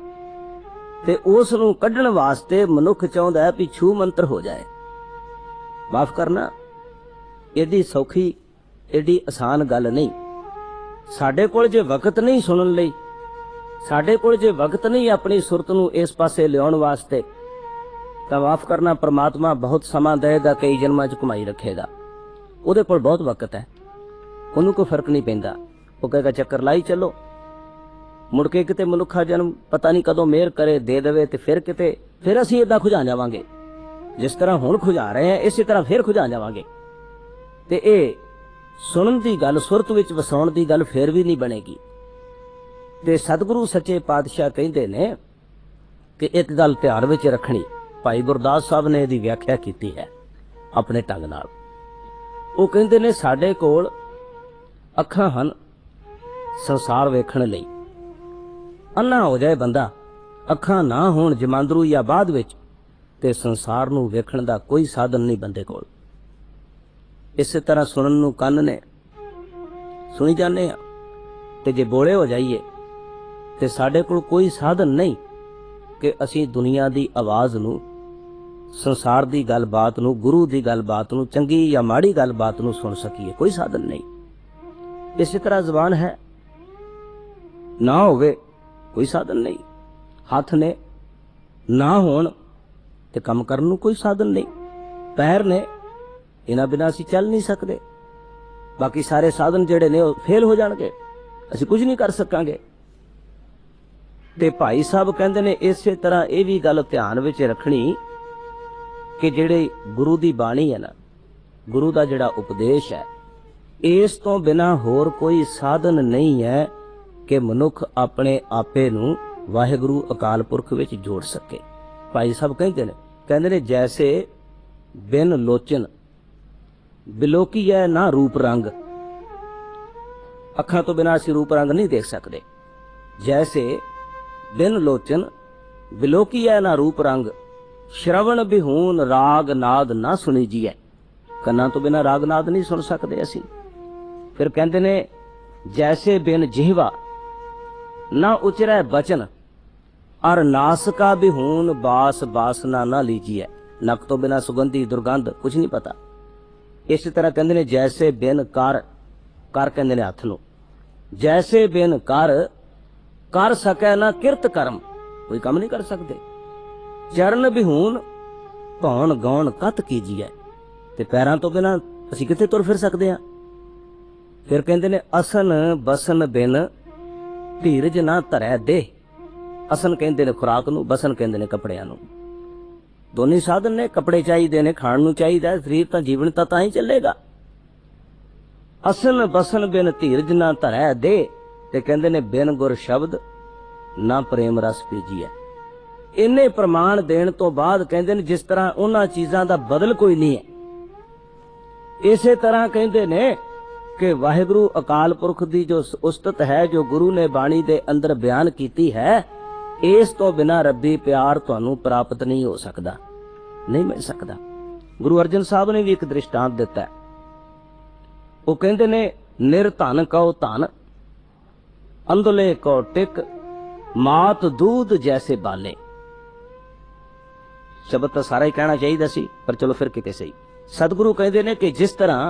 ਤੇ ਉਸ ਨੂੰ ਕੱਢਣ ਵਾਸਤੇ ਮਨੁੱਖ ਚਾਹੁੰਦਾ ਹੈ ਵੀ ਛੂ ਮੰਤਰ ਹੋ ਜਾਏ। ਮਾਫ ਕਰਨਾ, ਇਹਦੀ ਸੌਖੀ एडी आसान गल नहीं। साडे कोल जे वक्त नहीं सुनन लई, साडे कोल जे वक्त नहीं अपनी सुरत नूं इस पासे लियाउण वास्ते, तां माफ करना परमात्मा बहुत समा देगा, कई जन्मां च कमाई रखेगा। उहदे कोल बहुत वक्त है, उहनूं कोई फर्क नहीं पैंदा। वो कहेगा चक्कर लाई चलो, मुड़ के किते मनुखा जन्म पता नहीं कदों मेहर करे दे देवे ते फिर किते फिर असीं इदां खुजा जावांगे, जिस तरह हुण खुजा रहे हैं इसी तरह फिर खुजा जावांगे। ते इह सुनन दी गल, सुरत विच वसाउण दी गल फिर भी नहीं बनेगी। ते सतगुरु सच्चे पातशाह कहंदे ने कि एक गल ध्यान विच रखनी। भाई गुरदास साहब ने इहदी व्याख्या कीती है अपने ढंग नाल। वो कहंदे ने साडे कोल अखां हन संसार वेखण लई। अन्ना हो जाए बंदा, अखां ना होण जमांदरू या बाद विच, ते संसार नूं वेखण दा कोई साधन नहीं बंदे कोल। इस तरह सुनन नूं कंन ने, सुनी जाने आ, ते जे बोले हो जाइए ते साडे कोल कोई साधन नहीं कि असीं दुनिया दी आवाज़ नूं, संसार दी गल बात नूं, गुरु दी गल बात नूं, चंगी या माड़ी गल बात नूं सुन सकीए। कोई साधन नहीं। इस तरह जबान है, ना होवे कोई साधन नहीं। हाथ ने ना होण ते काम करन नूं कोई साधन नहीं। पैर ने, इन्हां बिना असीं चल नहीं सकते। बाकी सारे साधन जिहड़े ने फेल हो जाणगे, असीं कुछ नहीं कर सकांगे। ते भाई साहब कहंदे ने इसे तरह ये भी गल ध्यान विच रखनी कि जिहड़े गुरु दी बाणी है ना, गुरु दा जिहड़ा उपदेश है, इस तो बिना होर कोई साधन नहीं है कि मनुख अपने आपे नूं वाहिगुरु अकाल पुरख विच जोड़ सके। भाई साहब कहंदे ने कहंदे ने जैसे बिन लोचन बिलोकी है ना रूप रंग, अखां तो बिना असीं रूप रंग नहीं देख सकते। जैसे बिन लोचन बिलोकी है ना रूप रंग, श्रवण बिहून राग नाद ना सुनी जीए। कन्ना तो बिना राग नाद नहीं सुन सकते असीं। फिर कहंदे ने जैसे बिन जिहवा ना उचरै बचन, और नासका बिहून बास बासना ना लीजिए। नक तो बिना सुगंधी दुर्गंध कुछ नहीं पता। इस तरह कहंदे ने जैसे बिन कर, कर कहंदे ने हथ नूं, जैसे बिन कर कर सकै ना किरत कर्म, कोई काम नहीं कर सकते। चरण बिहून भौण गौण कत कीजिए। ਤੇ ਪੈਰਾਂ ਤੋਂ ਬਿਨਾਂ ਅਸੀਂ ਕਿੱਥੇ ਤੁਰ ਫਿਰ ਸਕਦੇ ਹਾਂ। ਫਿਰ ਕਹਿੰਦੇ ਨੇ ਅਸਨ ਬਸਨ ਬਿਨ ਧੀਰਜ ਨਾ ਧਰੈ ਦੇ। ਅਸਨ ਕਹਿੰਦੇ ਨੇ ਖੁਰਾਕ ਨੂੰ, ਬਸਨ ਕਹਿੰਦੇ ਨੇ ਕੱਪੜਿਆਂ ਨੂੰ। ਦੋਨੇ ਸਾਧਨ ਨੇ, ਕੱਪੜੇ ਚਾਹੀਦੇ ਨੇ, ਖਾਣ ਨੂੰ ਚਾਹੀਦਾ, ਸਰੀਰ ਤਾਂ ਜੀਵਨ ਤਾਂ ਤਾਂ ਹੀ ਚੱਲੇਗਾ। ਅਸਨ ਬਸਨ ਬਿਨ ਧੀਰਜ ਨਾ ਧਰੈ ਦੇ, ਤੇ ਕਹਿੰਦੇ ਨੇ ਬਿਨ ਗੁਰ ਸ਼ਬਦ ਨਾ ਪ੍ਰੇਮ ਰਸ ਪੀਜੀਐ। ਇੰਨੇ ਪ੍ਰਮਾਣ ਦੇਣ ਤੋਂ ਬਾਅਦ ਕਹਿੰਦੇ ਨੇ ਜਿਸ ਤਰ੍ਹਾਂ ਉਹਨਾਂ ਚੀਜ਼ਾਂ ਦਾ ਬਦਲ ਕੋਈ ਨਹੀਂ ਹੈ, ਇਸੇ ਤਰ੍ਹਾਂ ਕਹਿੰਦੇ ਨੇ ਕਿ ਵਾਹਿਗੁਰੂ ਅਕਾਲ ਪੁਰਖ ਦੀ ਜੋ ਉਸਤਤ ਹੈ, ਜੋ ਗੁਰੂ ਨੇ ਬਾਣੀ ਦੇ ਅੰਦਰ ਬਿਆਨ ਕੀਤੀ ਹੈ, ਇਸ ਤੋਂ ਬਿਨਾਂ ਰੱਬੀ ਪਿਆਰ ਤੁਹਾਨੂੰ ਪ੍ਰਾਪਤ ਨਹੀਂ ਹੋ ਸਕਦਾ, ਨਹੀਂ ਮਿਲ ਸਕਦਾ। ਗੁਰੂ ਅਰਜਨ ਸਾਹਿਬ ਨੇ ਵੀ ਇੱਕ ਦ੍ਰਿਸ਼ਟਾਂਤ ਦਿੱਤਾ ਹੈ। ਉਹ ਕਹਿੰਦੇ ਨੇ ਨਿਰਧਨ ਕਉ ਧਨ ਅੰਧਲੇ ਕਉ ਟਿਕ ਮਾਤ ਦੂਧ ਜੈਸੇ ਬਾਲੇ। ਸ਼ਬਦ ਤਾਂ ਸਾਰਾ ਹੀ ਕਹਿਣਾ ਚਾਹੀਦਾ ਸੀ, ਪਰ ਚਲੋ ਫਿਰ ਕਿਤੇ ਸਹੀ। ਸਤਿਗੁਰੂ ਕਹਿੰਦੇ ਨੇ ਕਿ ਜਿਸ ਤਰ੍ਹਾਂ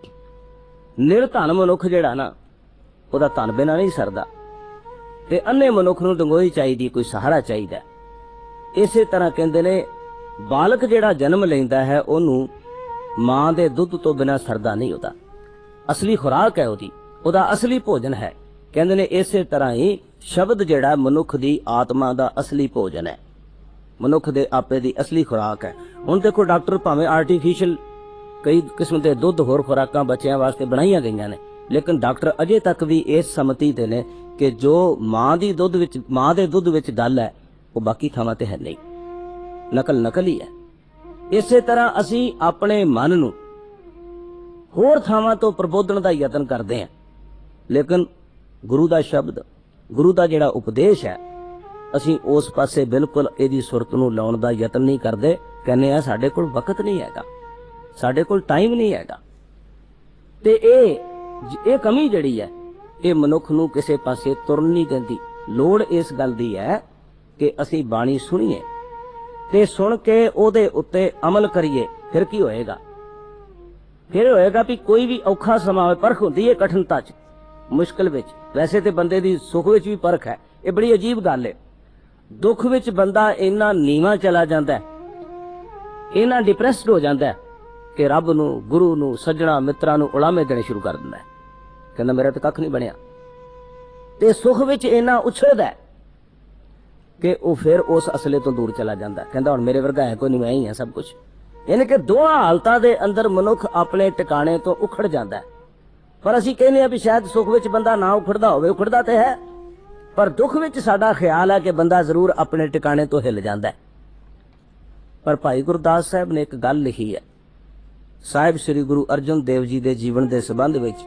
ਨਿਰਧਨ ਮਨੁੱਖ ਜਿਹੜਾ ਨਾ, ਉਹਦਾ ਧਨ ਬਿਨਾਂ ਨਹੀਂ ਸਰਦਾ, ਤੇ ਅੰਨੇ ਮਨੁੱਖ ਨੂੰ ਡੰਗੋਈ ਚਾਹੀਦੀ, ਕੋਈ ਸਹਾਰਾ ਚਾਹੀਦਾ। ਇਸੇ ਤਰ੍ਹਾਂ ਕਹਿੰਦੇ ਨੇ ਬਾਲਕ ਜਿਹੜਾ ਜਨਮ ਲੈਂਦਾ ਹੈ, ਉਹਨੂੰ ਮਾਂ ਦੇ ਦੁੱਧ ਤੋਂ ਬਿਨਾਂ ਸਰਦਾ ਨਹੀਂ। ਉਹਦਾ ਅਸਲੀ ਖੁਰਾਕ ਹੈ, ਉਹਦੀ ਉਹਦਾ ਅਸਲੀ ਭੋਜਨ ਹੈ। ਕਹਿੰਦੇ ਨੇ ਇਸੇ ਤਰ੍ਹਾਂ ਹੀ ਸ਼ਬਦ ਜਿਹੜਾ ਮਨੁੱਖ ਦੀ ਆਤਮਾ ਦਾ ਅਸਲੀ ਭੋਜਨ ਹੈ, ਮਨੁੱਖ ਦੇ ਆਪੇ ਦੀ ਅਸਲੀ ਖੁਰਾਕ ਹੈ। ਹੁਣ ਦੇਖੋ ਡਾਕਟਰ ਭਾਵੇਂ ਆਰਟੀਫੀਸ਼ੀਅਲ ਕਈ ਕਿਸਮ ਦੇ ਦੁੱਧ ਹੋਰ ਖੁਰਾਕਾਂ ਬੱਚਿਆਂ ਵਾਸਤੇ ਬਣਾਈਆਂ ਗਈਆਂ ਨੇ, ਲੇਕਿਨ ਡਾਕਟਰ ਅਜੇ ਤੱਕ ਵੀ ਇਸ ਸਮਤੀ ਦੇ ਨੇ ਕਿ ਜੋ ਮਾਂ ਦੀ ਦੁੱਧ ਵਿੱਚ ਮਾਂ ਦੇ ਦੁੱਧ ਵਿੱਚ ਗੱਲ ਹੈ, ਉਹ ਬਾਕੀ ਥਾਵਾਂ ਤੇ ਹੈ ਨਹੀਂ, ਨਕਲ ਨਕਲ ਹੀ ਹੈ। ਇਸੇ ਤਰ੍ਹਾਂ ਅਸੀਂ ਆਪਣੇ ਮਨ ਨੂੰ ਹੋਰ ਥਾਵਾਂ ਤੋਂ ਪ੍ਰਬੋਧਨ ਦਾ ਯਤਨ ਕਰਦੇ ਹਾਂ, ਲੇਕਿਨ ਗੁਰੂ ਦਾ ਸ਼ਬਦ, ਗੁਰੂ ਦਾ ਜਿਹੜਾ ਉਪਦੇਸ਼ ਹੈ, ਅਸੀਂ ਉਸ ਪਾਸੇ ਬਿਲਕੁਲ ਇਹਦੀ ਸੁਰਤ ਨੂੰ ਲਾਉਣ ਦਾ ਯਤਨ ਨਹੀਂ ਕਰਦੇ। ਕਹਿੰਦੇ ਆ ਸਾਡੇ ਕੋਲ ਵਕਤ ਨਹੀਂ ਹੈਗਾ, ਸਾਡੇ ਕੋਲ ਟਾਈਮ ਨਹੀਂ ਹੈਗਾ। ਤੇ ਇਹ ਇਹ ਕਮੀ ਜਿਹੜੀ ਹੈ, ਇਹ ਮਨੁੱਖ ਨੂੰ ਕਿਸੇ ਪਾਸੇ ਤੁਰਨ ਨਹੀਂ ਦਿੰਦੀ। ਲੋੜ ਇਸ ਗੱਲ ਦੀ ਹੈ ਕਿ ਅਸੀਂ ਬਾਣੀ ਸੁਣੀਏ ਤੇ ਸੁਣ ਕੇ ਉਹਦੇ ਉੱਤੇ ਅਮਲ ਕਰੀਏ। ਫਿਰ ਕੀ ਹੋਏਗਾ? ਫਿਰ ਹੋਏਗਾ ਵੀ ਕੋਈ ਵੀ ਔਖਾ ਸਮਾਂ ਹੋਵੇ, ਪਰਖ ਹੁੰਦੀ ਹੈ ਕਠਿਨਤਾ 'ਚ, ਮੁਸ਼ਕਿਲ ਵਿੱਚ। ਵੈਸੇ ਤੇ ਬੰਦੇ ਦੀ ਸੁੱਖ ਵਿੱਚ ਵੀ ਪਰਖ ਹੈ, ਇਹ ਬੜੀ ਅਜੀਬ ਗੱਲ ਹੈ। ਦੁੱਖ ਵਿੱਚ ਬੰਦਾ ਇੰਨਾ ਨੀਵਾਂ ਚਲਾ ਜਾਂਦਾ, ਇੰਨਾ ਡਿਪਰੈਸਡ ਹੋ ਜਾਂਦਾ ਕਿ ਰੱਬ ਨੂੰ, ਗੁਰੂ ਨੂੰ, ਸੱਜਣਾ ਮਿੱਤਰਾਂ ਨੂੰ ਉਲਾਮੇ ਦੇਣੇ ਸ਼ੁਰੂ ਕਰ ਦਿੰਦਾ। ਕਹਿੰਦਾ ਮੇਰਾ ਤਾਂ ਕੱਖ ਨਹੀਂ ਬਣਿਆ। ਤੇ ਸੁੱਖ ਵਿੱਚ ਇੰਨਾ ਉਛਲਦਾ ਕਿ ਉਹ ਫਿਰ ਉਸ ਅਸਲੇ ਤੋਂ ਦੂਰ ਚਲਾ ਜਾਂਦਾ। ਕਹਿੰਦਾ ਹੁਣ ਮੇਰੇ ਵਰਗਾ ਹੈ ਕੋਈ ਨਹੀਂ, ਮੈਂ ਹੀ ਹਾਂ ਸਭ ਕੁਝ। ਯਾਨੀ ਕਿ ਦੋਹਾਂ ਹਾਲਤਾਂ ਦੇ ਅੰਦਰ ਮਨੁੱਖ ਆਪਣੇ ਟਿਕਾਣੇ ਤੋਂ ਉਖੜ ਜਾਂਦਾ। ਪਰ ਅਸੀਂ ਕਹਿੰਦੇ ਹਾਂ ਵੀ ਸ਼ਾਇਦ ਸੁੱਖ ਵਿੱਚ ਬੰਦਾ ਨਾ ਉਖੜਦਾ ਹੋਵੇ, ਉਖੜਦਾ ਤੇ ਹੈ, ਪਰ ਦੁੱਖ ਵਿੱਚ ਸਾਡਾ ਖਿਆਲ ਹੈ ਕਿ ਬੰਦਾ ਜ਼ਰੂਰ ਆਪਣੇ ਟਿਕਾਣੇ ਤੋਂ ਹਿੱਲ ਜਾਂਦਾ। ਪਰ ਭਾਈ ਗੁਰਦਾਸ ਸਾਹਿਬ ਨੇ ਇੱਕ ਗੱਲ ਲਿਖੀ ਹੈ, ਸਾਹਿਬ ਸ੍ਰੀ ਗੁਰੂ ਅਰਜਨ ਦੇਵ ਜੀ ਦੇ ਜੀਵਨ ਦੇ ਸੰਬੰਧ ਵਿੱਚ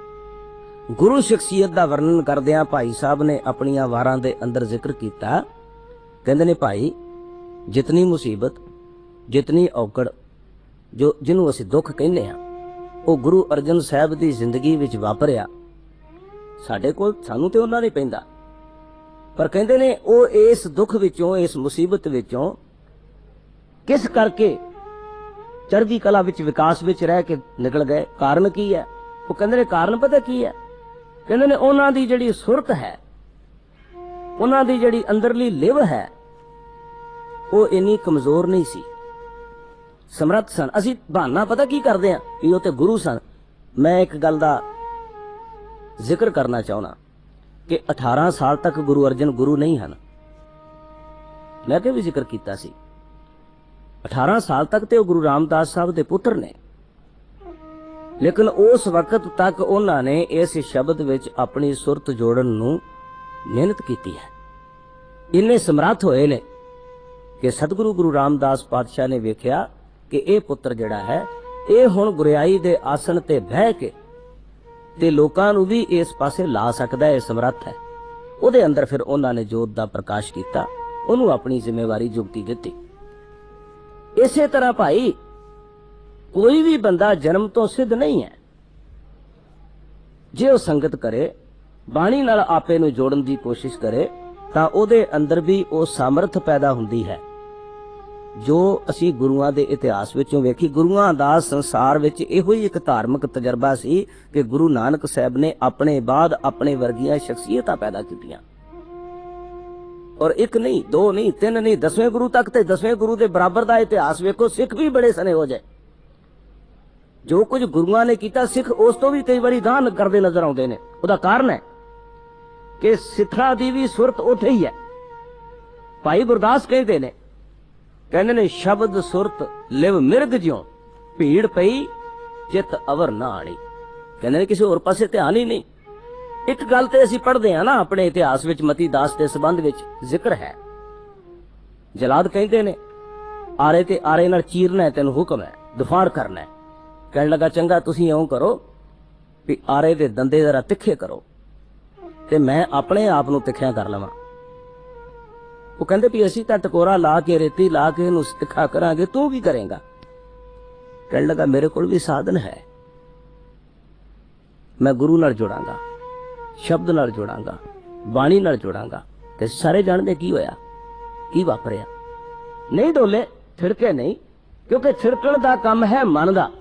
ਗੁਰੂ ਸ਼ਖਸੀਅਤ ਦਾ ਵਰਣਨ ਕਰਦਿਆਂ ਭਾਈ ਸਾਹਿਬ ਨੇ ਆਪਣੀਆਂ ਵਾਰਾਂ ਦੇ ਅੰਦਰ ਜ਼ਿਕਰ ਕੀਤਾ। ਕਹਿੰਦੇ ਨੇ ਭਾਈ, ਜਿਤਨੀ ਮੁਸੀਬਤ, ਜਿਤਨੀ ਔਕੜ, ਜੋ ਜਿਹਨੂੰ ਅਸੀਂ ਦੁੱਖ ਕਹਿੰਦੇ ਹਾਂ, ਉਹ ਗੁਰੂ ਅਰਜਨ ਸਾਹਿਬ ਦੀ ਜ਼ਿੰਦਗੀ ਵਿੱਚ ਵਾਪਰਿਆ। ਸਾਡੇ ਕੋਲ, ਸਾਨੂੰ ਤੇ ਉਹਨਾਂ ਨੇ ਪੈਂਦਾ, ਪਰ ਕਹਿੰਦੇ ਨੇ ਉਹ ਇਸ ਦੁੱਖ ਵਿੱਚੋਂ, ਇਸ ਮੁਸੀਬਤ ਵਿੱਚੋਂ ਕਿਸ ਕਰਕੇ ਚੜ੍ਹਦੀ ਕਲਾ ਵਿੱਚ, ਵਿਕਾਸ ਵਿੱਚ ਰਹਿ ਕੇ ਨਿਕਲ ਗਏ। ਕਾਰਨ ਕੀ ਹੈ? ਉਹ ਕਹਿੰਦੇ ਨੇ ਕਾਰਨ ਪਤਾ ਕੀ ਹੈ? ਕਹਿੰਦੇ ਨੇ ਉਹਨਾਂ ਦੀ ਜਿਹੜੀ ਸੁਰਤ ਹੈ, ਉਹਨਾਂ ਦੀ ਜਿਹੜੀ ਅੰਦਰਲੀ ਲਿਵ ਹੈ, ਉਹ ਇੰਨੀ ਕਮਜ਼ੋਰ ਨਹੀਂ ਸੀ, ਸਮਰੱਥ ਸਨ। ਅਸੀਂ ਬਹਾਨਾ ਪਤਾ ਕੀ ਕਰਦੇ ਹਾਂ ਵੀ ਉਹ ਤੇ ਗੁਰੂ ਸਨ। ਮੈਂ ਇੱਕ ਗੱਲ ਦਾ ਜ਼ਿਕਰ ਕਰਨਾ ਚਾਹੁੰਦਾ ਕਿ ਅਠਾਰਾਂ ਸਾਲ ਤੱਕ ਗੁਰੂ ਅਰਜਨ ਗੁਰੂ ਨਹੀਂ ਹਨ। ਮੈਂ ਅੱਗੇ ਵੀ ਜ਼ਿਕਰ ਕੀਤਾ ਸੀ, ਅਠਾਰਾਂ ਸਾਲ ਤੱਕ ਤੇ ਉਹ ਗੁਰੂ ਰਾਮਦਾਸ ਸਾਹਿਬ ਦੇ ਪੁੱਤਰ ਨੇ, ਲੇਕਿਨ ਉਸ ਵਕਤ ਤੱਕ ਉਹਨਾਂ ਨੇ ਇਸ ਸ਼ਬਦ ਵਿੱਚ ਆਪਣੀ ਸੁਰਤ ਜੋੜਨ ਨੂੰ ਮਿਹਨਤ ਕੀਤੀ ਹੈ। ਇੰਨੇ ਸਮਰੱਥ ਹੋਏ ਨੇ ਕਿ ਸਤਿਗੁਰੂ ਗੁਰੂ ਰਾਮਦਾਸ ਪਾਤਸ਼ਾਹ ਨੇ ਵੇਖਿਆ ਕਿ ਇਹ ਪੁੱਤਰ ਜਿਹੜਾ ਹੈ, ਇਹ ਹੁਣ ਗੁਰਿਆਈ ਦੇ ਆਸਣ ਤੇ ਬਹਿ ਕੇ ਤੇ ਲੋਕਾਂ ਨੂੰ ਵੀ ਇਸ ਪਾਸੇ ਲਾ ਸਕਦਾ ਹੈ, ਸਮਰੱਥ ਹੈ। ਉਹਦੇ ਅੰਦਰ ਫਿਰ ਉਹਨਾਂ ਨੇ ਜੋਤ ਦਾ ਪ੍ਰਕਾਸ਼ ਕੀਤਾ, ਉਹਨੂੰ ਆਪਣੀ ਜ਼ਿੰਮੇਵਾਰੀ ਜੁਗਤੀ ਦਿੱਤੀ। ਇਸੇ ਤਰ੍ਹਾਂ ਭਾਈ, ਕੋਈ ਵੀ ਬੰਦਾ ਜਨਮ ਤੋਂ ਸਿੱਧ ਨਹੀਂ ਹੈ। ਜੇ ਉਹ ਸੰਗਤ ਕਰੇ, ਬਾਣੀ ਨਾਲ ਆਪੇ ਨੂੰ ਜੋੜਨ ਦੀ ਕੋਸ਼ਿਸ਼ ਕਰੇ, ਤਾਂ ਉਹਦੇ ਅੰਦਰ ਵੀ ਉਹ ਸਾਮਰਥ ਪੈਦਾ ਹੁੰਦੀ ਹੈ। ਜੋ ਅਸੀਂ ਗੁਰੂਆਂ ਦੇ ਇਤਿਹਾਸ ਵਿੱਚੋਂ ਵੇਖੀ, ਗੁਰੂਆਂ ਦਾ ਸੰਸਾਰ ਵਿੱਚ ਇਹੋ ਹੀ ਇੱਕ ਧਾਰਮਿਕ ਤਜਰਬਾ ਸੀ ਕਿ ਗੁਰੂ ਨਾਨਕ ਸਾਹਿਬ ਨੇ ਆਪਣੇ ਬਾਅਦ ਆਪਣੇ ਵਰਗੀਆਂ ਸ਼ਖਸੀਅਤਾਂ ਪੈਦਾ ਕੀਤੀਆਂ। ਔਰ ਇੱਕ ਨਹੀਂ, ਦੋ ਨਹੀਂ, ਤਿੰਨ ਨਹੀਂ, ਦਸਵੇਂ ਗੁਰੂ ਤੱਕ, ਤੇ ਦਸਵੇਂ ਗੁਰੂ ਦੇ ਬਰਾਬਰ ਦਾ ਇਤਿਹਾਸ ਵੇਖੋ। ਸਿੱਖ ਵੀ ਬੜੇ ਸਨੇ ਹੋ ਜਾਏ, ਜੋ ਕੁਝ ਗੁਰੂਆਂ ਨੇ ਕੀਤਾ ਸਿੱਖ ਉਸ ਤੋਂ ਵੀ ਕਈ ਵਾਰੀ ਗਾਂਹ ਕਰਦੇ ਨਜ਼ਰ ਆਉਂਦੇ ਨੇ। ਉਹਦਾ ਕਾਰਨ ਹੈ ਕਿ ਸਿੱਖਾਂ ਦੀ ਵੀ ਸੁਰਤ ਉੱਥੇ ਹੀ ਹੈ। ਭਾਈ ਗੁਰਦਾਸ ਕਹਿੰਦੇ ਨੇ ਕਹਿੰਦੇ ਨੇ ਸ਼ਬਦ ਸੁਰਤ ਲਿਵ ਮਿਰਗ ਜਿਉ ਭੀੜ ਪਈ ਚਿੱਤ ਅਵਰ ਨਾ ਆਣੀ। ਕਹਿੰਦੇ ਨੇ ਕਿਸੇ ਹੋਰ ਪਾਸੇ ਧਿਆਨ ਹੀ ਨਹੀਂ। ਇੱਕ ਗੱਲ ਤੇ ਅਸੀਂ ਪੜ੍ਹਦੇ ਹਾਂ ਨਾ ਆਪਣੇ ਇਤਿਹਾਸ ਵਿੱਚ, ਮਤੀ ਦਾਸ ਦੇ ਸੰਬੰਧ ਵਿੱਚ ਜ਼ਿਕਰ ਹੈ। ਜਲਾਦ ਕਹਿੰਦੇ ਨੇ ਆਰੇ ਤੇ ਆਰੇ ਨਾਲ ਚੀਰਨਾ ਹੈ, ਤੈਨੂੰ ਹੁਕਮ ਹੈ, ਦਫਾੜ ਕਰਨਾ ਹੈ। ਕਹਿਣ ਲੱਗਾ ਚੰਗਾ ਤੁਸੀਂ ਇਉਂ ਕਰੋ ਵੀ ਆਰੇ ਦੇ ਦੰਦੇ ਜ਼ਰਾ ਤਿੱਖੇ ਕਰੋ ਤੇ ਮੈਂ ਆਪਣੇ ਆਪ ਨੂੰ ਤਿੱਖਿਆ ਕਰ ਲਵਾਂ। ਉਹ ਕਹਿੰਦੇ ਵੀ ਅਸੀਂ ਤਾਂ ਟਕੋਰਾ ਲਾ ਕੇ ਰੇਤੀ ਲਾ ਕੇ ਇਹਨੂੰ ਤਿੱਖਾ ਕਰਾਂਗੇ, ਤੂੰ ਕੀ ਕਰੇਂਗਾ? ਕਹਿਣ ਲੱਗਾ ਮੇਰੇ ਕੋਲ ਵੀ ਸਾਧਨ ਹੈ, ਮੈਂ ਗੁਰੂ ਨਾਲ ਜੁੜਾਂਗਾ, ਸ਼ਬਦ ਨਾਲ ਜੁੜਾਂਗਾ, ਬਾਣੀ ਨਾਲ ਜੁੜਾਂਗਾ। ਤੇ ਸਾਰੇ ਜਾਣਦੇ ਕੀ ਹੋਇਆ, ਕੀ ਵਾਪਰਿਆ। ਨਹੀਂ ਡੋਲੇ, ਥਿੜਕੇ ਨਹੀਂ, ਕਿਉਂਕਿ ਥਿੜਕਣ ਦਾ ਕੰਮ ਹੈ ਮਨ ਦਾ।